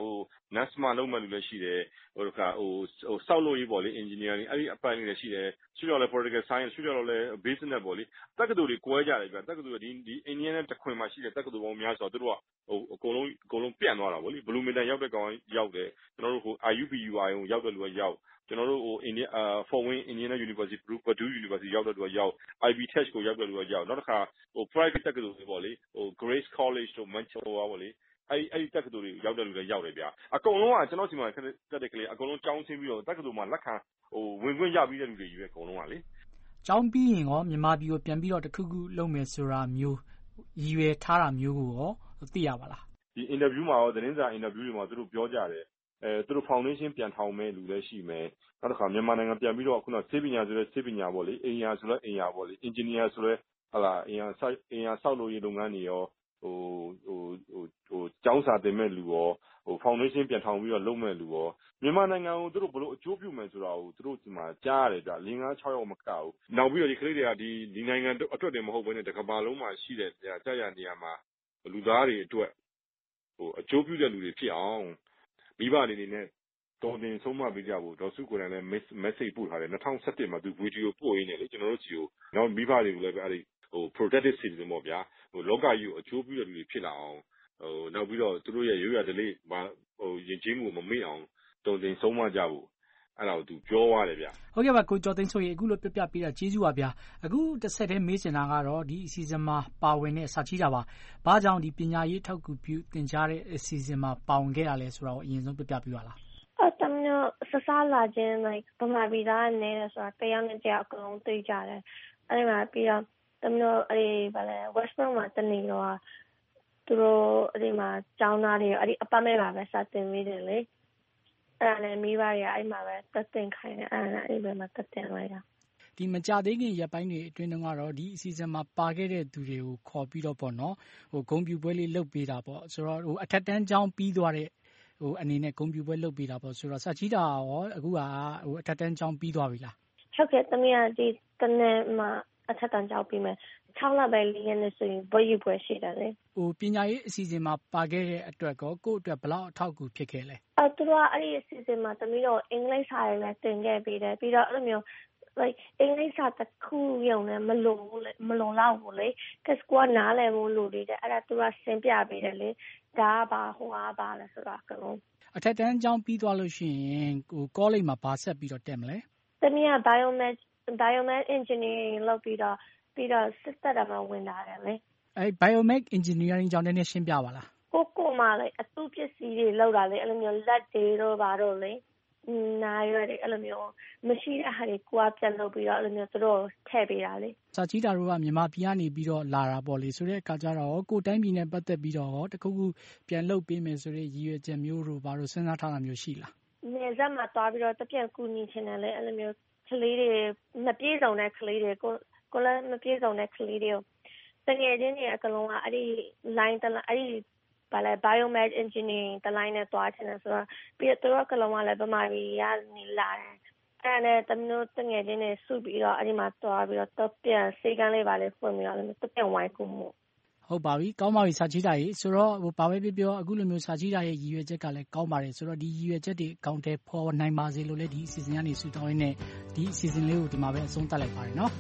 Speaker 15: NASMA လုံးမဲ့လူလည်းရှိတယ်ဟိုတခါဟိုဟိုစောက်လို့ရေးပေါ့လေ engineering အဲ့ဒီအပိုင်းတွေလည်းရှိတယ်ရှိတော့လည်း political science ရှိတော့လည်း business ပေါ့လေတက္ကသိုလ်တွေကွဲကြတယ်ဗျတက္ကသိုလ်ဒီဒီ Indian နဲ့တခွင်မှာရှိတဲ့တက္ကသိုလ်ပေါင်းများဆိုတော့သူတို့ကဟိုအကုန်လုံးအကုန်လုံးပြန့်သွားတာပေါ့လေ Bloomington ရောက်တဲ့ကောင်ရောက်တယ်ကျွန်တော်တို့ဟို I U P U I ကိုရောက်တဲ့လူကရောက်ကျွန်တော်တို့ဟို India အာ Fort Wayne Indiana University Purdue University ရောက်တဲ့လူကရောက် I B Tech ကိုရောက်တဲ့လူကရောက်နောက်တစ်ခါဟို private တက္ကသိုလ်တွေပေါ့လေဟို Grace College တို့ Manchester ပေါ့လေအဲ့အဲ့ဒီတက္ကသိုလ်တွေရောက်တဲ့လူတွေရောက်တယ်ဗျအကုန်လုံးကကျွန်တော်စီမှာတက်တဲ့ကလေးအကုန်လုံးကြောင်းချင်းပြီးတော့တက္ကသိုလ်မှာလက်ခံဟိုဝင်ခွင့်ရပြီးတဲ့လူတွေကြီးပဲအကုန်လုံးကလေ
Speaker 1: ကျောင်းပြီးရင်ရောမြန်မာပြည်ကိုပြန်ပြီးတော့တခုခုလုပ်မယ်ဆိုတာမျိုးရည်ရွယ်ထားတာမျိုးကိုရောသိရပါလား
Speaker 15: ဒီ interview မှာရောသတင်းစာ interview တွေမှာသူတို့ပြောကြတယ်အဲသူတို့ foundation ပြန်ထောင်မဲ့လူလည်းရှိမယ်နောက်တစ်ခါမြန်မာနိုင်ငံပြန်ပြီးတော့ခုနစေပညာဆိုတဲ့စေပညာပေါ့လေအင်ယာဆိုတဲ့ အင်ယာပေါ့လေ engineer ဆိုတဲ့ဟာလာအင်ယာစိုက်အင်ယာဆောက်လုပ်ရေးလုပ်ငန်းတွေရောဟိုဟိုဟိုဟိုကျောင်းစာတင်မဲ့လူရောဟို foundation ပြန်ထောင်ပြီးတော့လုပ်မဲ့လူရောမြန်မာနိုင်ငံကိုသူတို့ဘယ်လိုအကျိုးပြုမယ်ဆိုတာကိုသူတို့ဒီမှာကြားရတယ်ဗျ၄ ၅ ၆ယောက်မကဘူးနောက်ပြီးတော့ဒီကလေးတွေကဒီဒီနိုင်ငံအတွက်တည်းမဟုတ်ဘဲနဲ့တကမ္ဘာလုံးမှာရှိတဲ့ကြာရနေရာမှာလူသားတွေအတွက်ဟိုအကျိုးပြုတဲ့လူတွေဖြစ်အောင်မိဘတွေနေနဲ့တော်တင်ဆုံးမပေးကြဖို့ဒေါ်စုကိုယ်တိုင်လည်း message ပို့ထားတယ်၂၀၁၁မှာသူ video ပို့ရင်းနဲ့လေကျွန်တော်တို့စီကိုနောက်မိဘတွေကိုလည်းပဲအဲ့ဒီဟို protective citizen ပေါ့ဗျာဟိုလောကကြီးကိုအကျိုးပြုတဲ့လူတွေဖြစ်လာအောင်ဟိုနောက်ပြီးတော့သူတို့ရဲ့ရိုးရာဓလေ့ဟိုယဉ်ကျေးမှုမမေ့အောင်တော်တင်ဆုံးမကြဖို့အဲ့ဒါကိုသူပြောသွားတယ်ဗျ
Speaker 1: ဟုတ်ကဲ့ပါကိုကျော်သိန်းစိုးရေအခုလိုပြပြပေးတာကျေးဇူးပါဗျာအခုတစ်ဆက်တည်းမေးချင်တာကတော့ဒီအစီအစဉ်မှာပါဝင်တဲ့စာချီတာပါဘာကြောင့်ဒီပညာရေးထောက်ကူပြုသင်ကြားတဲ့အစီအစဉ်မှာပါဝင်ခဲ့တာလဲဆိုတာကိုအရင်ဆုံးပြပြပေးပါလား
Speaker 6: အဲ့တမျိုးစစားလာခြင်း like ဗမာပြည်သားနဲ့ဆိုတာတရားနဲ့တရားအကုန်သိကြတယ်အဲ့ဒီမှာပြီးတော့တမျိုးအဲ့ဒီဗာလဲ Western မှာတနေတော့သူတို့အဲ့ဒီမှာကျောင်းသားတွေအဲ့ဒီအပတ်မဲ့ပါပဲစာသင်မိတယ်လေအဲ့ဒါနဲ့မိဘတွေကအဲ့မှာပဲတက်တင်ခိုင်းတယ်အဲ့ဒါအဲ့ဒီမှာတက်တင်လိုက်တာ
Speaker 1: ဒီမကြသေးခင်ရက်ပိုင်းတွေအတွင်းကတော့ဒီအစီအစဉ်မှာပါခဲ့တဲ့သူတွေကိုခေါ်ပြီးတော့ပေါ့နော်ဟိုဂုံပြူပွဲလေးလုပ်ပေးတာပေါ့ဆိုတော့ဟိုအထက်တန်းကျောင်းပြီးသွားတဲ့ဟိုအနေနဲ့ဂုံပြူပွဲလုပ်ပေးတာပေါ့ဆိုတော့စာချီတာရောအခုကဟိုအထက်တန်းကျောင်းပြီးသွားပြီလား
Speaker 6: ဟုတ်ကဲ့တမီးကဒီတနေ့မှာအထက်တန်းကျောင်းပြီးမယ်၆လပဲလေးရက်နဲ့ဆိုရင်ဘွဲ့ယူပွဲရှိတယ်လေ
Speaker 1: ဟိုပညာရေးအစီအစဉ်မှာပါခဲ့တဲ့အတွက်ကောကိုယ့်အတွက်ဘယ်လောက်အထောက်အကူဖြစ်ခဲ့လဲ
Speaker 6: အဲသူတို့ကအဲ့ဒီအစီအစဉ်မှာတမီးတို့အင်္ဂလိပ်စာရေးလည်းသင်ခဲ့ပြီးတယ်ပြီးတော့အဲ့လိုမျိုး like အင်္ဂလိပ်စာတစ်ခုရုံနဲ့မလုံဘူးလေမလုံလောက်ဘူးလေကစကွာနားလည်ဖို့လိုနေတယ်အဲ့ဒါသူကရှင်းပြပေးတယ်လေဒါကဘာဟိုကဘာလဲဆိုတာကလုံး
Speaker 1: အထက်တန်းကျောင်းပြီးသွားလို့ရှိရင်ဟို college မှာဘာဆက်ပြီးတော့တက်မလဲ
Speaker 6: တမီးက biomed biomed engineering လုပ်ပြီးတော့ပြီးတော့စစ်တပ်မှာဝင်လာတယ်လေ
Speaker 1: အဲ biomed engineering ကျောင်းနဲ့ရှင်းပြပါလား
Speaker 6: ကိုကိုမှလေအတူပစ္စည်းတွေလောက်တာလေအဲ့လိုမျိုးလက်တွေတော့ဘာတော့လေနားရတယ်အဲ့လိုမျိုးမရှိတဲ့ဟာတွေကိုကပြန်လုပ်ပြီးတော့အဲ့လိုမျိုးသူတို့ထည့်ပေးတာလေ
Speaker 1: စာချီတာတို့ကမြန်မာပြည်ကနေပြီးတော့လာတာပေါ့လေဆိုတဲ့အခါကျတော့ကိုတိုင်းပြည်နဲ့ပတ်သက်ပြီးတော့တခုခုပြန်လုပ်ပေးမယ်ဆိုတဲ့ရည်ရွယ်ချက်မျိုးတို့ဘာလို့စဉ်းစားထားတာမျိုးရှိလား
Speaker 6: နေစက်မှာသွားပြီးတော့တပြန်ကူညီချင်တယ်လေအဲ့လိုမျိုးကလေးတွေမပြေဆုံးတဲ့ကလေးတွေကိုကိုလည်းမပြေဆုံးတဲ့ကလေးတွေကိုတကယ်ချင်းတွေအကလုံးကအဲ့ဒီ line တအဲ့ဒီဘာလဲ biomed engineering တလိုင်းနဲ့တွားချင်တယ်ဆိုတော့ပြီးတော့သူတို့ကလုံးဝလည်းဗမာပြည်ကနေလာတယ်အဲ့ဒါနဲ့တမျိုးတငယ်ချင်းတွေစုပြီးတော့အဲ့ဒီမှာတွားပြီးတော့တော့ပြန်စေကန်းလေးပါလေးဖွင့်ပြီးတော့လည်းတပြန်ဝိုင်းကူမှု
Speaker 1: ဟုတ်ပါပြီကောင်းပါပြီစာချီတာကြီးဆိုတော့ဟိုဘာပဲပြောပြောအခုလိုမျိုးစာချီတာရဲ့ရည်ရွယ်ချက်ကလည်းကောင်းပါတယ်ဆိုတော့ဒီရည်ရွယ်ချက်တွေအကောင့်ထဲပေါ်နိုင်ပါစေလို့လည်းဒီအစီအစဉ်ကနေဆုတောင်းရင်းနဲ့ဒီအစီအစဉ်လေးကိုဒီမှာပဲအဆုံးသတ်လိုက်ပါတယ်နော်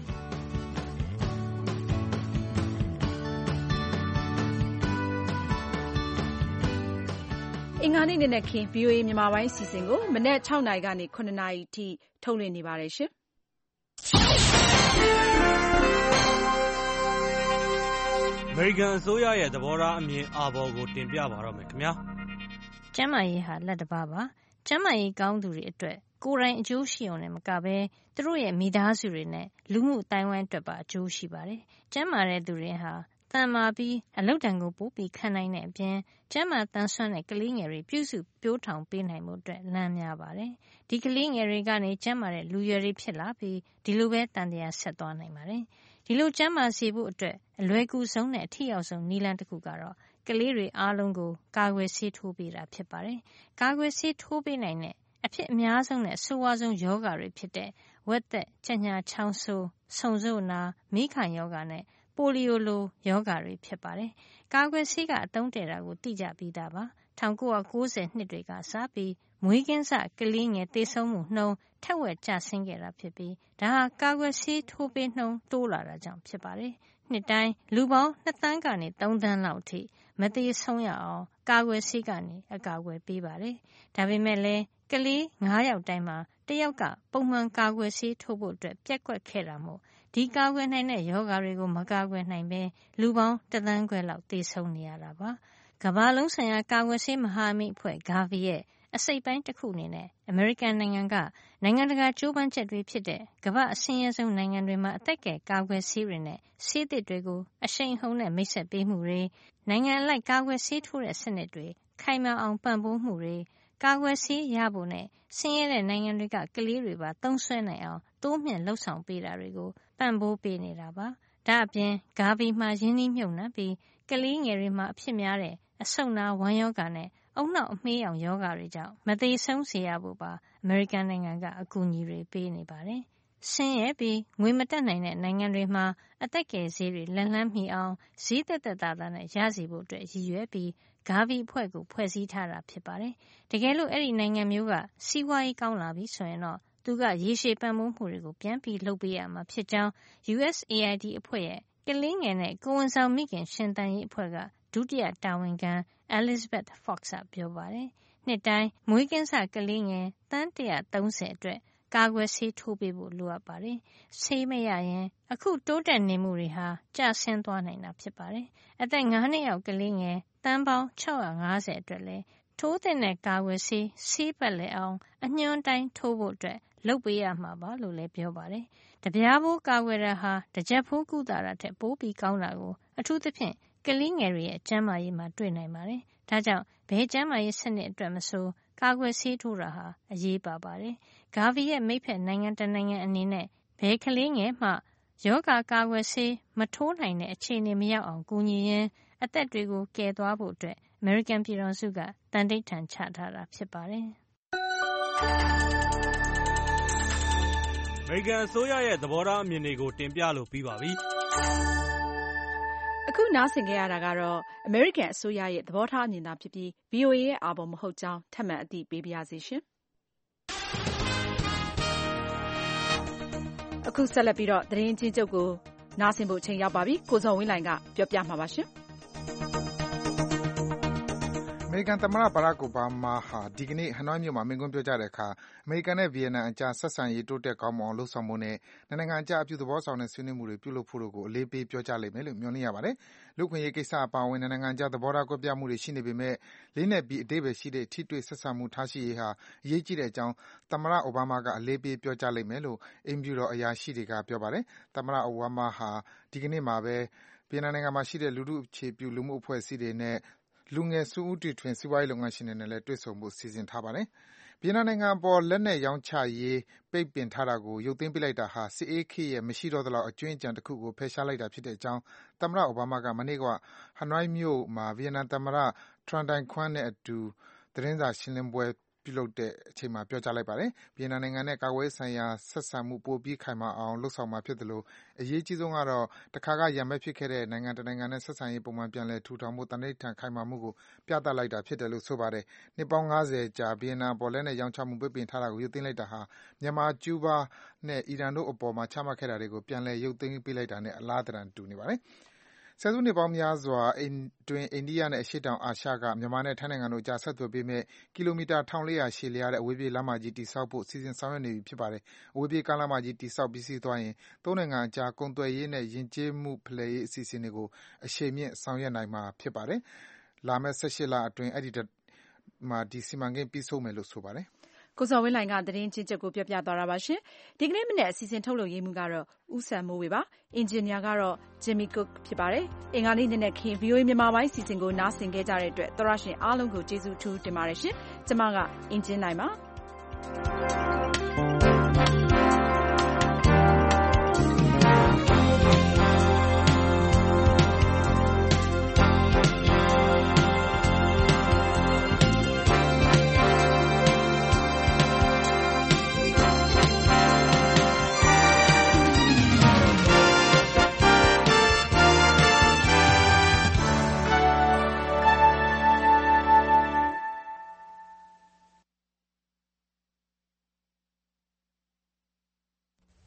Speaker 2: အင်္ဂါနေ့နဲ့ခင် ဗီအိုအေ မြန်မာပိုင်းအစီအစဉ်ကိုမနက်၆နာရီကနေ၇နာရီထိထုတ်လွှင့်နေပါတယ်ရှင်။
Speaker 7: အမေရိကန်အစိုးရရဲ့သဘောထားအမြင်အာဘော်ကိုတင်ပြပါတော့မယ်ခင်ဗျာ
Speaker 23: ။ကျန်းမာရေးဟာလက်တစ်ပါးပါ။ကျန်းမာရေးကောင်းသူတွေအတွက်ကိုယ်တိုင်အကျိုးရှိအောင်လည်းမကဘဲသူတို့ရဲ့မိသားစုတွေနဲ့လူမှုအတိုင်းဝိုင်းအတွက်ပါအကျိုးရှိပါတယ်။ကျန်းမာတဲ့သူတွေဟာသန်မာပြီးအလုပ်တန်ကိုပိုပြီးခံနိုင်တဲ့အပြင်ကျန်းမာသန်စွမ်းတဲ့ကလေးငယ်တွေပြုစုပျိုးထောင်ပေးနိုင်မှုအတွက်လမ်းများပါတယ်။ဒီကလေးငယ်တွေကနေကျန်းမာတဲ့လူရွယ်တွေဖြစ်လာပြီးဒီလိုပဲတန်တရားဆက်သွားနိုင်ပါတယ်။ဒီလိုကျန်းမာစေဖို့အတွက်အလွယ်ကူဆုံးနဲ့အထီရောက်ဆုံးနည်းလမ်းတစ်ခုကတော့ကလေးတွေအားလုံးကိုကာကွယ်ဆေးထိုးပေးတာဖြစ်ပါတယ်။ကာကွယ်ဆေးထိုးပေးနိုင်တဲ့အဖြစ်အများဆုံးနဲ့အဆိုးဝါးဆုံးယောဂတွေဖြစ်တဲ့ဝက်သက်၊ကြက်ညာချောင်းဆိုး၊ဆုံဆို့နာ၊မိခံယောဂနဲ့ပိုလီယိုလိုယောဂါတွေဖြစ်ပါတယ်။ကာကွယ်ဆေးကအသုံးတည့်တာကိုသိကြပြီးသားပါ။၁၉၉၀ နှစ်တွေကစပြီးမွေးကင်းစကလေးငယ်သေဆုံးမှုနှုန်းထက်ဝက်ကျဆင်းခဲ့တာဖြစ်ပြီးဒါဟာကာကွယ်ဆေးထိုးပေးနှုန်းတိုးလာတာကြောင့်ဖြစ်ပါတယ်။နှစ်တိုင်းလူပေါင်းနှစ်သန်းကနေသုံးသန်းလောက်အထိမသေဆုံးရအောင်ကာကွယ်ဆေးကနေအကာအကွယ်ပေးပါတယ်။ဒါပေမဲ့လည်းကလေး၅ယောက်တိုင်းမှာတယောက်ကပုံမှန်ကာကွယ်ဆေးထိုးဖို့အတွက်ပြက်ကွက်ခဲ့တာမို့ဒီကာကွယ်နိုင်တဲ့ရောဂါတွေကိုမကာကွယ်နိုင်ပဲလူပေါင်းတစ်သန်းခွဲလောက်သေဆုံးနေရတာပါ။ကမ္ဘာလုံးဆိုင်ရာကာကွယ်ဆေးမဟာမိတ်အဖွဲ့ Gavi ရဲ့အစိတ်ပိုင်းတစ်ခုအနေနဲ့အမေရိကန်နိုင်ငံကနိုင်ငံတကာကြိုးပမ်းချက်တွေဖြစ်တဲ့ကမ္ဘာအဆင်းရဲဆုံးနိုင်ငံတွေမှာအသက်ကယ်ကာကွယ်ဆေးတွေနဲ့ဆေးသစ်တွေကိုအရှိန်အဟုန်နဲ့မိတ်ဆက်ပေးမှုတွေနိုင်ငံအလိုက်ကာကွယ်ဆေးထိုးတဲ့စနစ်တွေခိုင်မာအောင်ပံ့ပိုးမှုတွေကာကွယ်ဆေးရဖို့နဲ့ဆင်းရဲတဲ့နိုင်ငံတွေကကလေးတွေပါသုံးစွဲနိုင်အောင်တိုးမြှင့်လှုပ်ဆောင်ပေးတာတွေကိုပံ့ပိုးပေးနေတာပါ။ဒါ့အပြင် Gavi မှာရင်းနှီးမြှုပ်နှံပြီးကလေးငယ်တွေမှာအဖြစ်များတဲ့အဆုတ်နာဝမ်းရောဂါနဲ့အုံနောက်အမေးရောင်ရောဂါတွေကြောင့်မသေဆုံးစေရဖို့ပါအမေရိကန်နိုင်ငံကအကူအညီတွေပေးနေပါတယ်။ဆင်းရဲပြီးငွေမတက်နိုင်တဲ့နိုင်ငံတွေမှာအသက်ကယ်ဆေးတွေလက်လှမ်းမီအောင်ဈေးသက်သက်သာသာနဲ့ရစေဖို့အတွက်ရည်ရွယ်ပြီး Gavi အဖွဲ့ကိုဖွဲ့စည်းထားတာဖြစ်ပါတယ်။တကယ်လို့အဲ့ဒီနိုင်ငံမျိုးကစီးပွားရေးကောင်းလာပြီဆိုရင်တော့သူကရေရှည်ပံ့ပိုးမှုတွေကိုပြန်ပြီးလုပ်ပေးရမှာဖြစ်ကြောင်း U S A I D အဖွဲ့ရဲ့ကလေးငယ်နဲ့ကိုယ်ဝန်ဆောင်မိခင်ရှင်သန်ရေးအဖွဲ့ကဒုတိယတာဝန်ခံ Elizabeth Fox ကပြောပါတယ်။နှစ်တိုင်းမွေးကင်းစကလေးငယ်သန်း၁၃၀အတွက်ကာကွယ်ဆေးထိုးပေးဖို့လိုအပ်ပါတယ်။ဆေးမရရင်အခုတိုးတက်နေမှုတွေဟာကျဆင်းသွားနိုင်တာဖြစ်ပါတယ်။အသက်၅နှစ်အောက်ကလေးငယ်တန်းပေါင်း၆၅၀အတွက်လည်းထိုးတဲ့ကာကွယ်ဆေးဆေးပတ်လက်အောင်အညွှန်းတိုင်းထိုးဖို့အတွက်လုပ်ပေးရမှာပါလို့လည်းပြောပါတယ်။တပြားဖိုးကာကွယ်တာဟာတကြက်ဖိုးကုသတာထက်ပိုပြီးကောင်းတာကိုအထူးသဖြင့်ကလေးငယ်တွေရဲ့ကျန်းမာရေးမှာတွေ့နိုင်ပါတယ်။ဒါကြောင့်ဘယ်ကျန်းမာရေးစနစ်အတွက်မဆိုကာကွယ်ဆေးထိုးတာဟာအရေးပါပါတယ်။ Gavi ရဲ့မိတ်ဖက်နိုင်ငံတနိုင်ငံအနေနဲ့ဘယ်ကလေးငယ်မှယောဂါကာကွယ်ဆေးမထိုးနိုင်တဲ့အခြေအနေမရောက်အောင်ကူညီရင်းအသက်တွေကိုကယ်သွားဖို့အတွက်အမေရိကန်ပြည်ထောင်စုကတန်တိတ်ထန်ချထားတာဖြစ်ပါတယ်။
Speaker 7: အမေရိကန်အစိုးရရဲ့သဘောထားအမြင်တွေကိုတင်ပြလို့ပြီးပါပြီ။
Speaker 2: အခုနားဆင်ခဲ့ရတာကတော့အမေရိကန်အစိုးရရဲ့သဘောထားအမြင်သာဖြစ်ပြီး ဗွီအိုအေ ရဲ့အာဘော်မဟုတ်ကြောင်းထပ်မံအသိပေးပါရစေရှင်။အခုဆက်လက်ပြီးတော့သတင်းချင်းချုပ်ကိုနားဆင်ဖို့ချိန်ရောက်ပါပြီ။ကိုဇော်ဝင်းလှိုင်ကပြောပြမှာပါရှင်။
Speaker 3: အမေရိကန်သမ္မတ Barack Obama ဟာဒီကနေ့ဟနွိုင်းမြို့မှာမိန့်ခွန်းပြောကြားတဲ့အခါအမေရိကန်နဲ့ဗီယက်နမ်အကြားဆက်ဆံရေးတိုးတက်ကောင်းမွန်အောင်လုပ်ဆောင်ဖို့နဲ့နှစ်နိုင်ငံအကြားအပြုသဘောဆောင်တဲ့ဆွေးနွေးမှုတွေပြုလုပ်ဖို့တို့ကိုအလေးပေးပြောကြားလိမ့်မယ်လို့မျှော်လင့်ရပါတယ်။လူ့အခွင့်အရေးကိစ္စအပါအဝင်နှစ်နိုင်ငံအကြားသဘောထားကွဲပြားမှုတွေရှိနေပေမယ့်လေးနက်ပြီးအဓိပ္ပါယ်ရှိတဲ့ထိတွေ့ဆက်ဆံမှုထားရှိရေးဟာအရေးကြီးတဲ့အကြောင်းသမ္မတ Obama ကအလေးပေးပြောကြားလိမ့်မယ်လို့အိမ်ဖြူတော်အရာရှိတွေကပြောပါတယ်။သမ္မတ Obama ဟာဒီကနေ့မှာပဲဗီယက်နမ်နိုင်ငံမှာရှိတဲ့လူထုအခြေပြုလူမှုအဖွဲ့အစည်းတွေနဲ့လူငယ်စွန့်ဦးတီထွင်စီးပွားရေးလုပ်ငန်းရှင်တွေနဲ့လည်းတွေ့ဆုံဖို့စီစဉ်ထားပါတယ်။ဗီယက်နမ်နိုင်ငံအပေါ်လက်နက်ရောင်းချရေးပိတ်ပင်ထားတာကိုရုပ်သိမ်းပေးလိုက်တာဟာစစ်အေးခေတ်ရဲ့မရှိတော့သလောက်အကြွင်းအကျန်တခုကိုဖယ်ရှားလိုက်တာဖြစ်တဲ့အကြောင်းသမ္မတ Obama ကမနေ့ကဟနွိုင်းမြို့မှာဗီယက်နမ်သမ္မတ Tran Dai Quang နဲ့အတူသတင်းစာရှင်းလင်းပွဲပြုလုပ်တဲ့အချိန်မှာပြောကြားလိုက်ပါတယ်။ဗီယက်နမ်နိုင်ငံနဲ့ကာကွယ်ရေးဆိုင်ရာဆက်ဆံမှုပိုပြီးခိုင်မာအောင်လုပ်ဆောင်မှာဖြစ်သလိုအရေးကြီးဆုံးကတော့တခါကရန်ဘက်ဖြစ်ခဲ့တဲ့နိုင်ငံတနိုင်ငံနဲ့ဆက်ဆံရေးပုံမှန်ပြန်လည်ထူထောင်ဖို့တန်ဋိဌာန်ခိုင်မာမှုကိုပြသလိုက်တာဖြစ်တယ်လို့ဆိုပါတယ်။နှစ်ပေါင်း၅၀ကြာဗီယက်နမ်အပေါ်လက်နက်ရောင်းချမှုပိတ်ပင်ထားတာကိုရုပ်သိမ်းလိုက်တာဟာမြန်မာ၊ကျူးဘားနဲ့အီရန်တို့အပေါ်ချမှတ်ခဲ့တာတွေကိုပြန်လည်ရုပ်သိမ်းပေးလိုက်တာနဲ့အလားသဏ္ဍာန်တူနေပါတယ်။ဆယ်စုနှစ်ပေါင်းများစွာအတွင်းအိန္ဒိယနဲ့အရှေ့တောင်အာရှကမြန်မာနဲ့ထိုင်းနိုင်ငံတို့အကြားဆက်သွယ်ပေးမယ့်ကီလိုမီတာ၁၄၀၀ရှည်လျားတဲ့အဝေးပြေးလမ်းမကြီးတည်ဆောက်ဖို့စီစဉ်ဆောင်ရွက်နေပြီဖြစ်ပါတယ်။အဝေးပြေးကားလမ်းမကြီးတည်ဆောက်ပြီးစီးသွားရင်သုံးနိုင်ငံအကြားကုန်သွယ်ရေးနဲ့ယဉ်ကျေးမှုဖလှယ်ရေးအစီအစဉ်တွေကိုအရှိန်မြှင့်ဆောင်ရွက်နိုင်မှာဖြစ်ပါတယ်။လာမယ့်၁၈လအတွင်းအဲဒီမှာဒီစီမံကိန်းပြီးဆုံးမယ်လို့ဆိုပါတယ်။
Speaker 2: ကိုဇော်ဝင်းလှိုင်ကသတင်းချင်းချုပ်ကိုပြောပြသွားတာပါရှင်။ဒီကနေ့မနေ့အစီအစဉ်ထုတ်လုပ်ရေးမှုကတော့ဦးစံမိုးဝေပါ။အင်ဂျင်နီယာကတော့ Jimmy Cook ဖြစ်ပါတယ်။အင်္ဂါနေ့နေ့နဲ့ခင် ဗွီအိုအေ မြန်မာပိုင်းစီစဉ်ကိုနားဆင်ခဲ့ကြတဲ့အတွက်သောရရှင်အားလုံးကိုကျေးဇူးထူးတင်ပါတယ်ရှင်။ကျွန်မကအင်ဂျင်နိုင်ပါ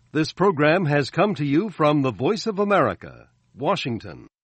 Speaker 4: This program has come to you from the Voice of America, Washington.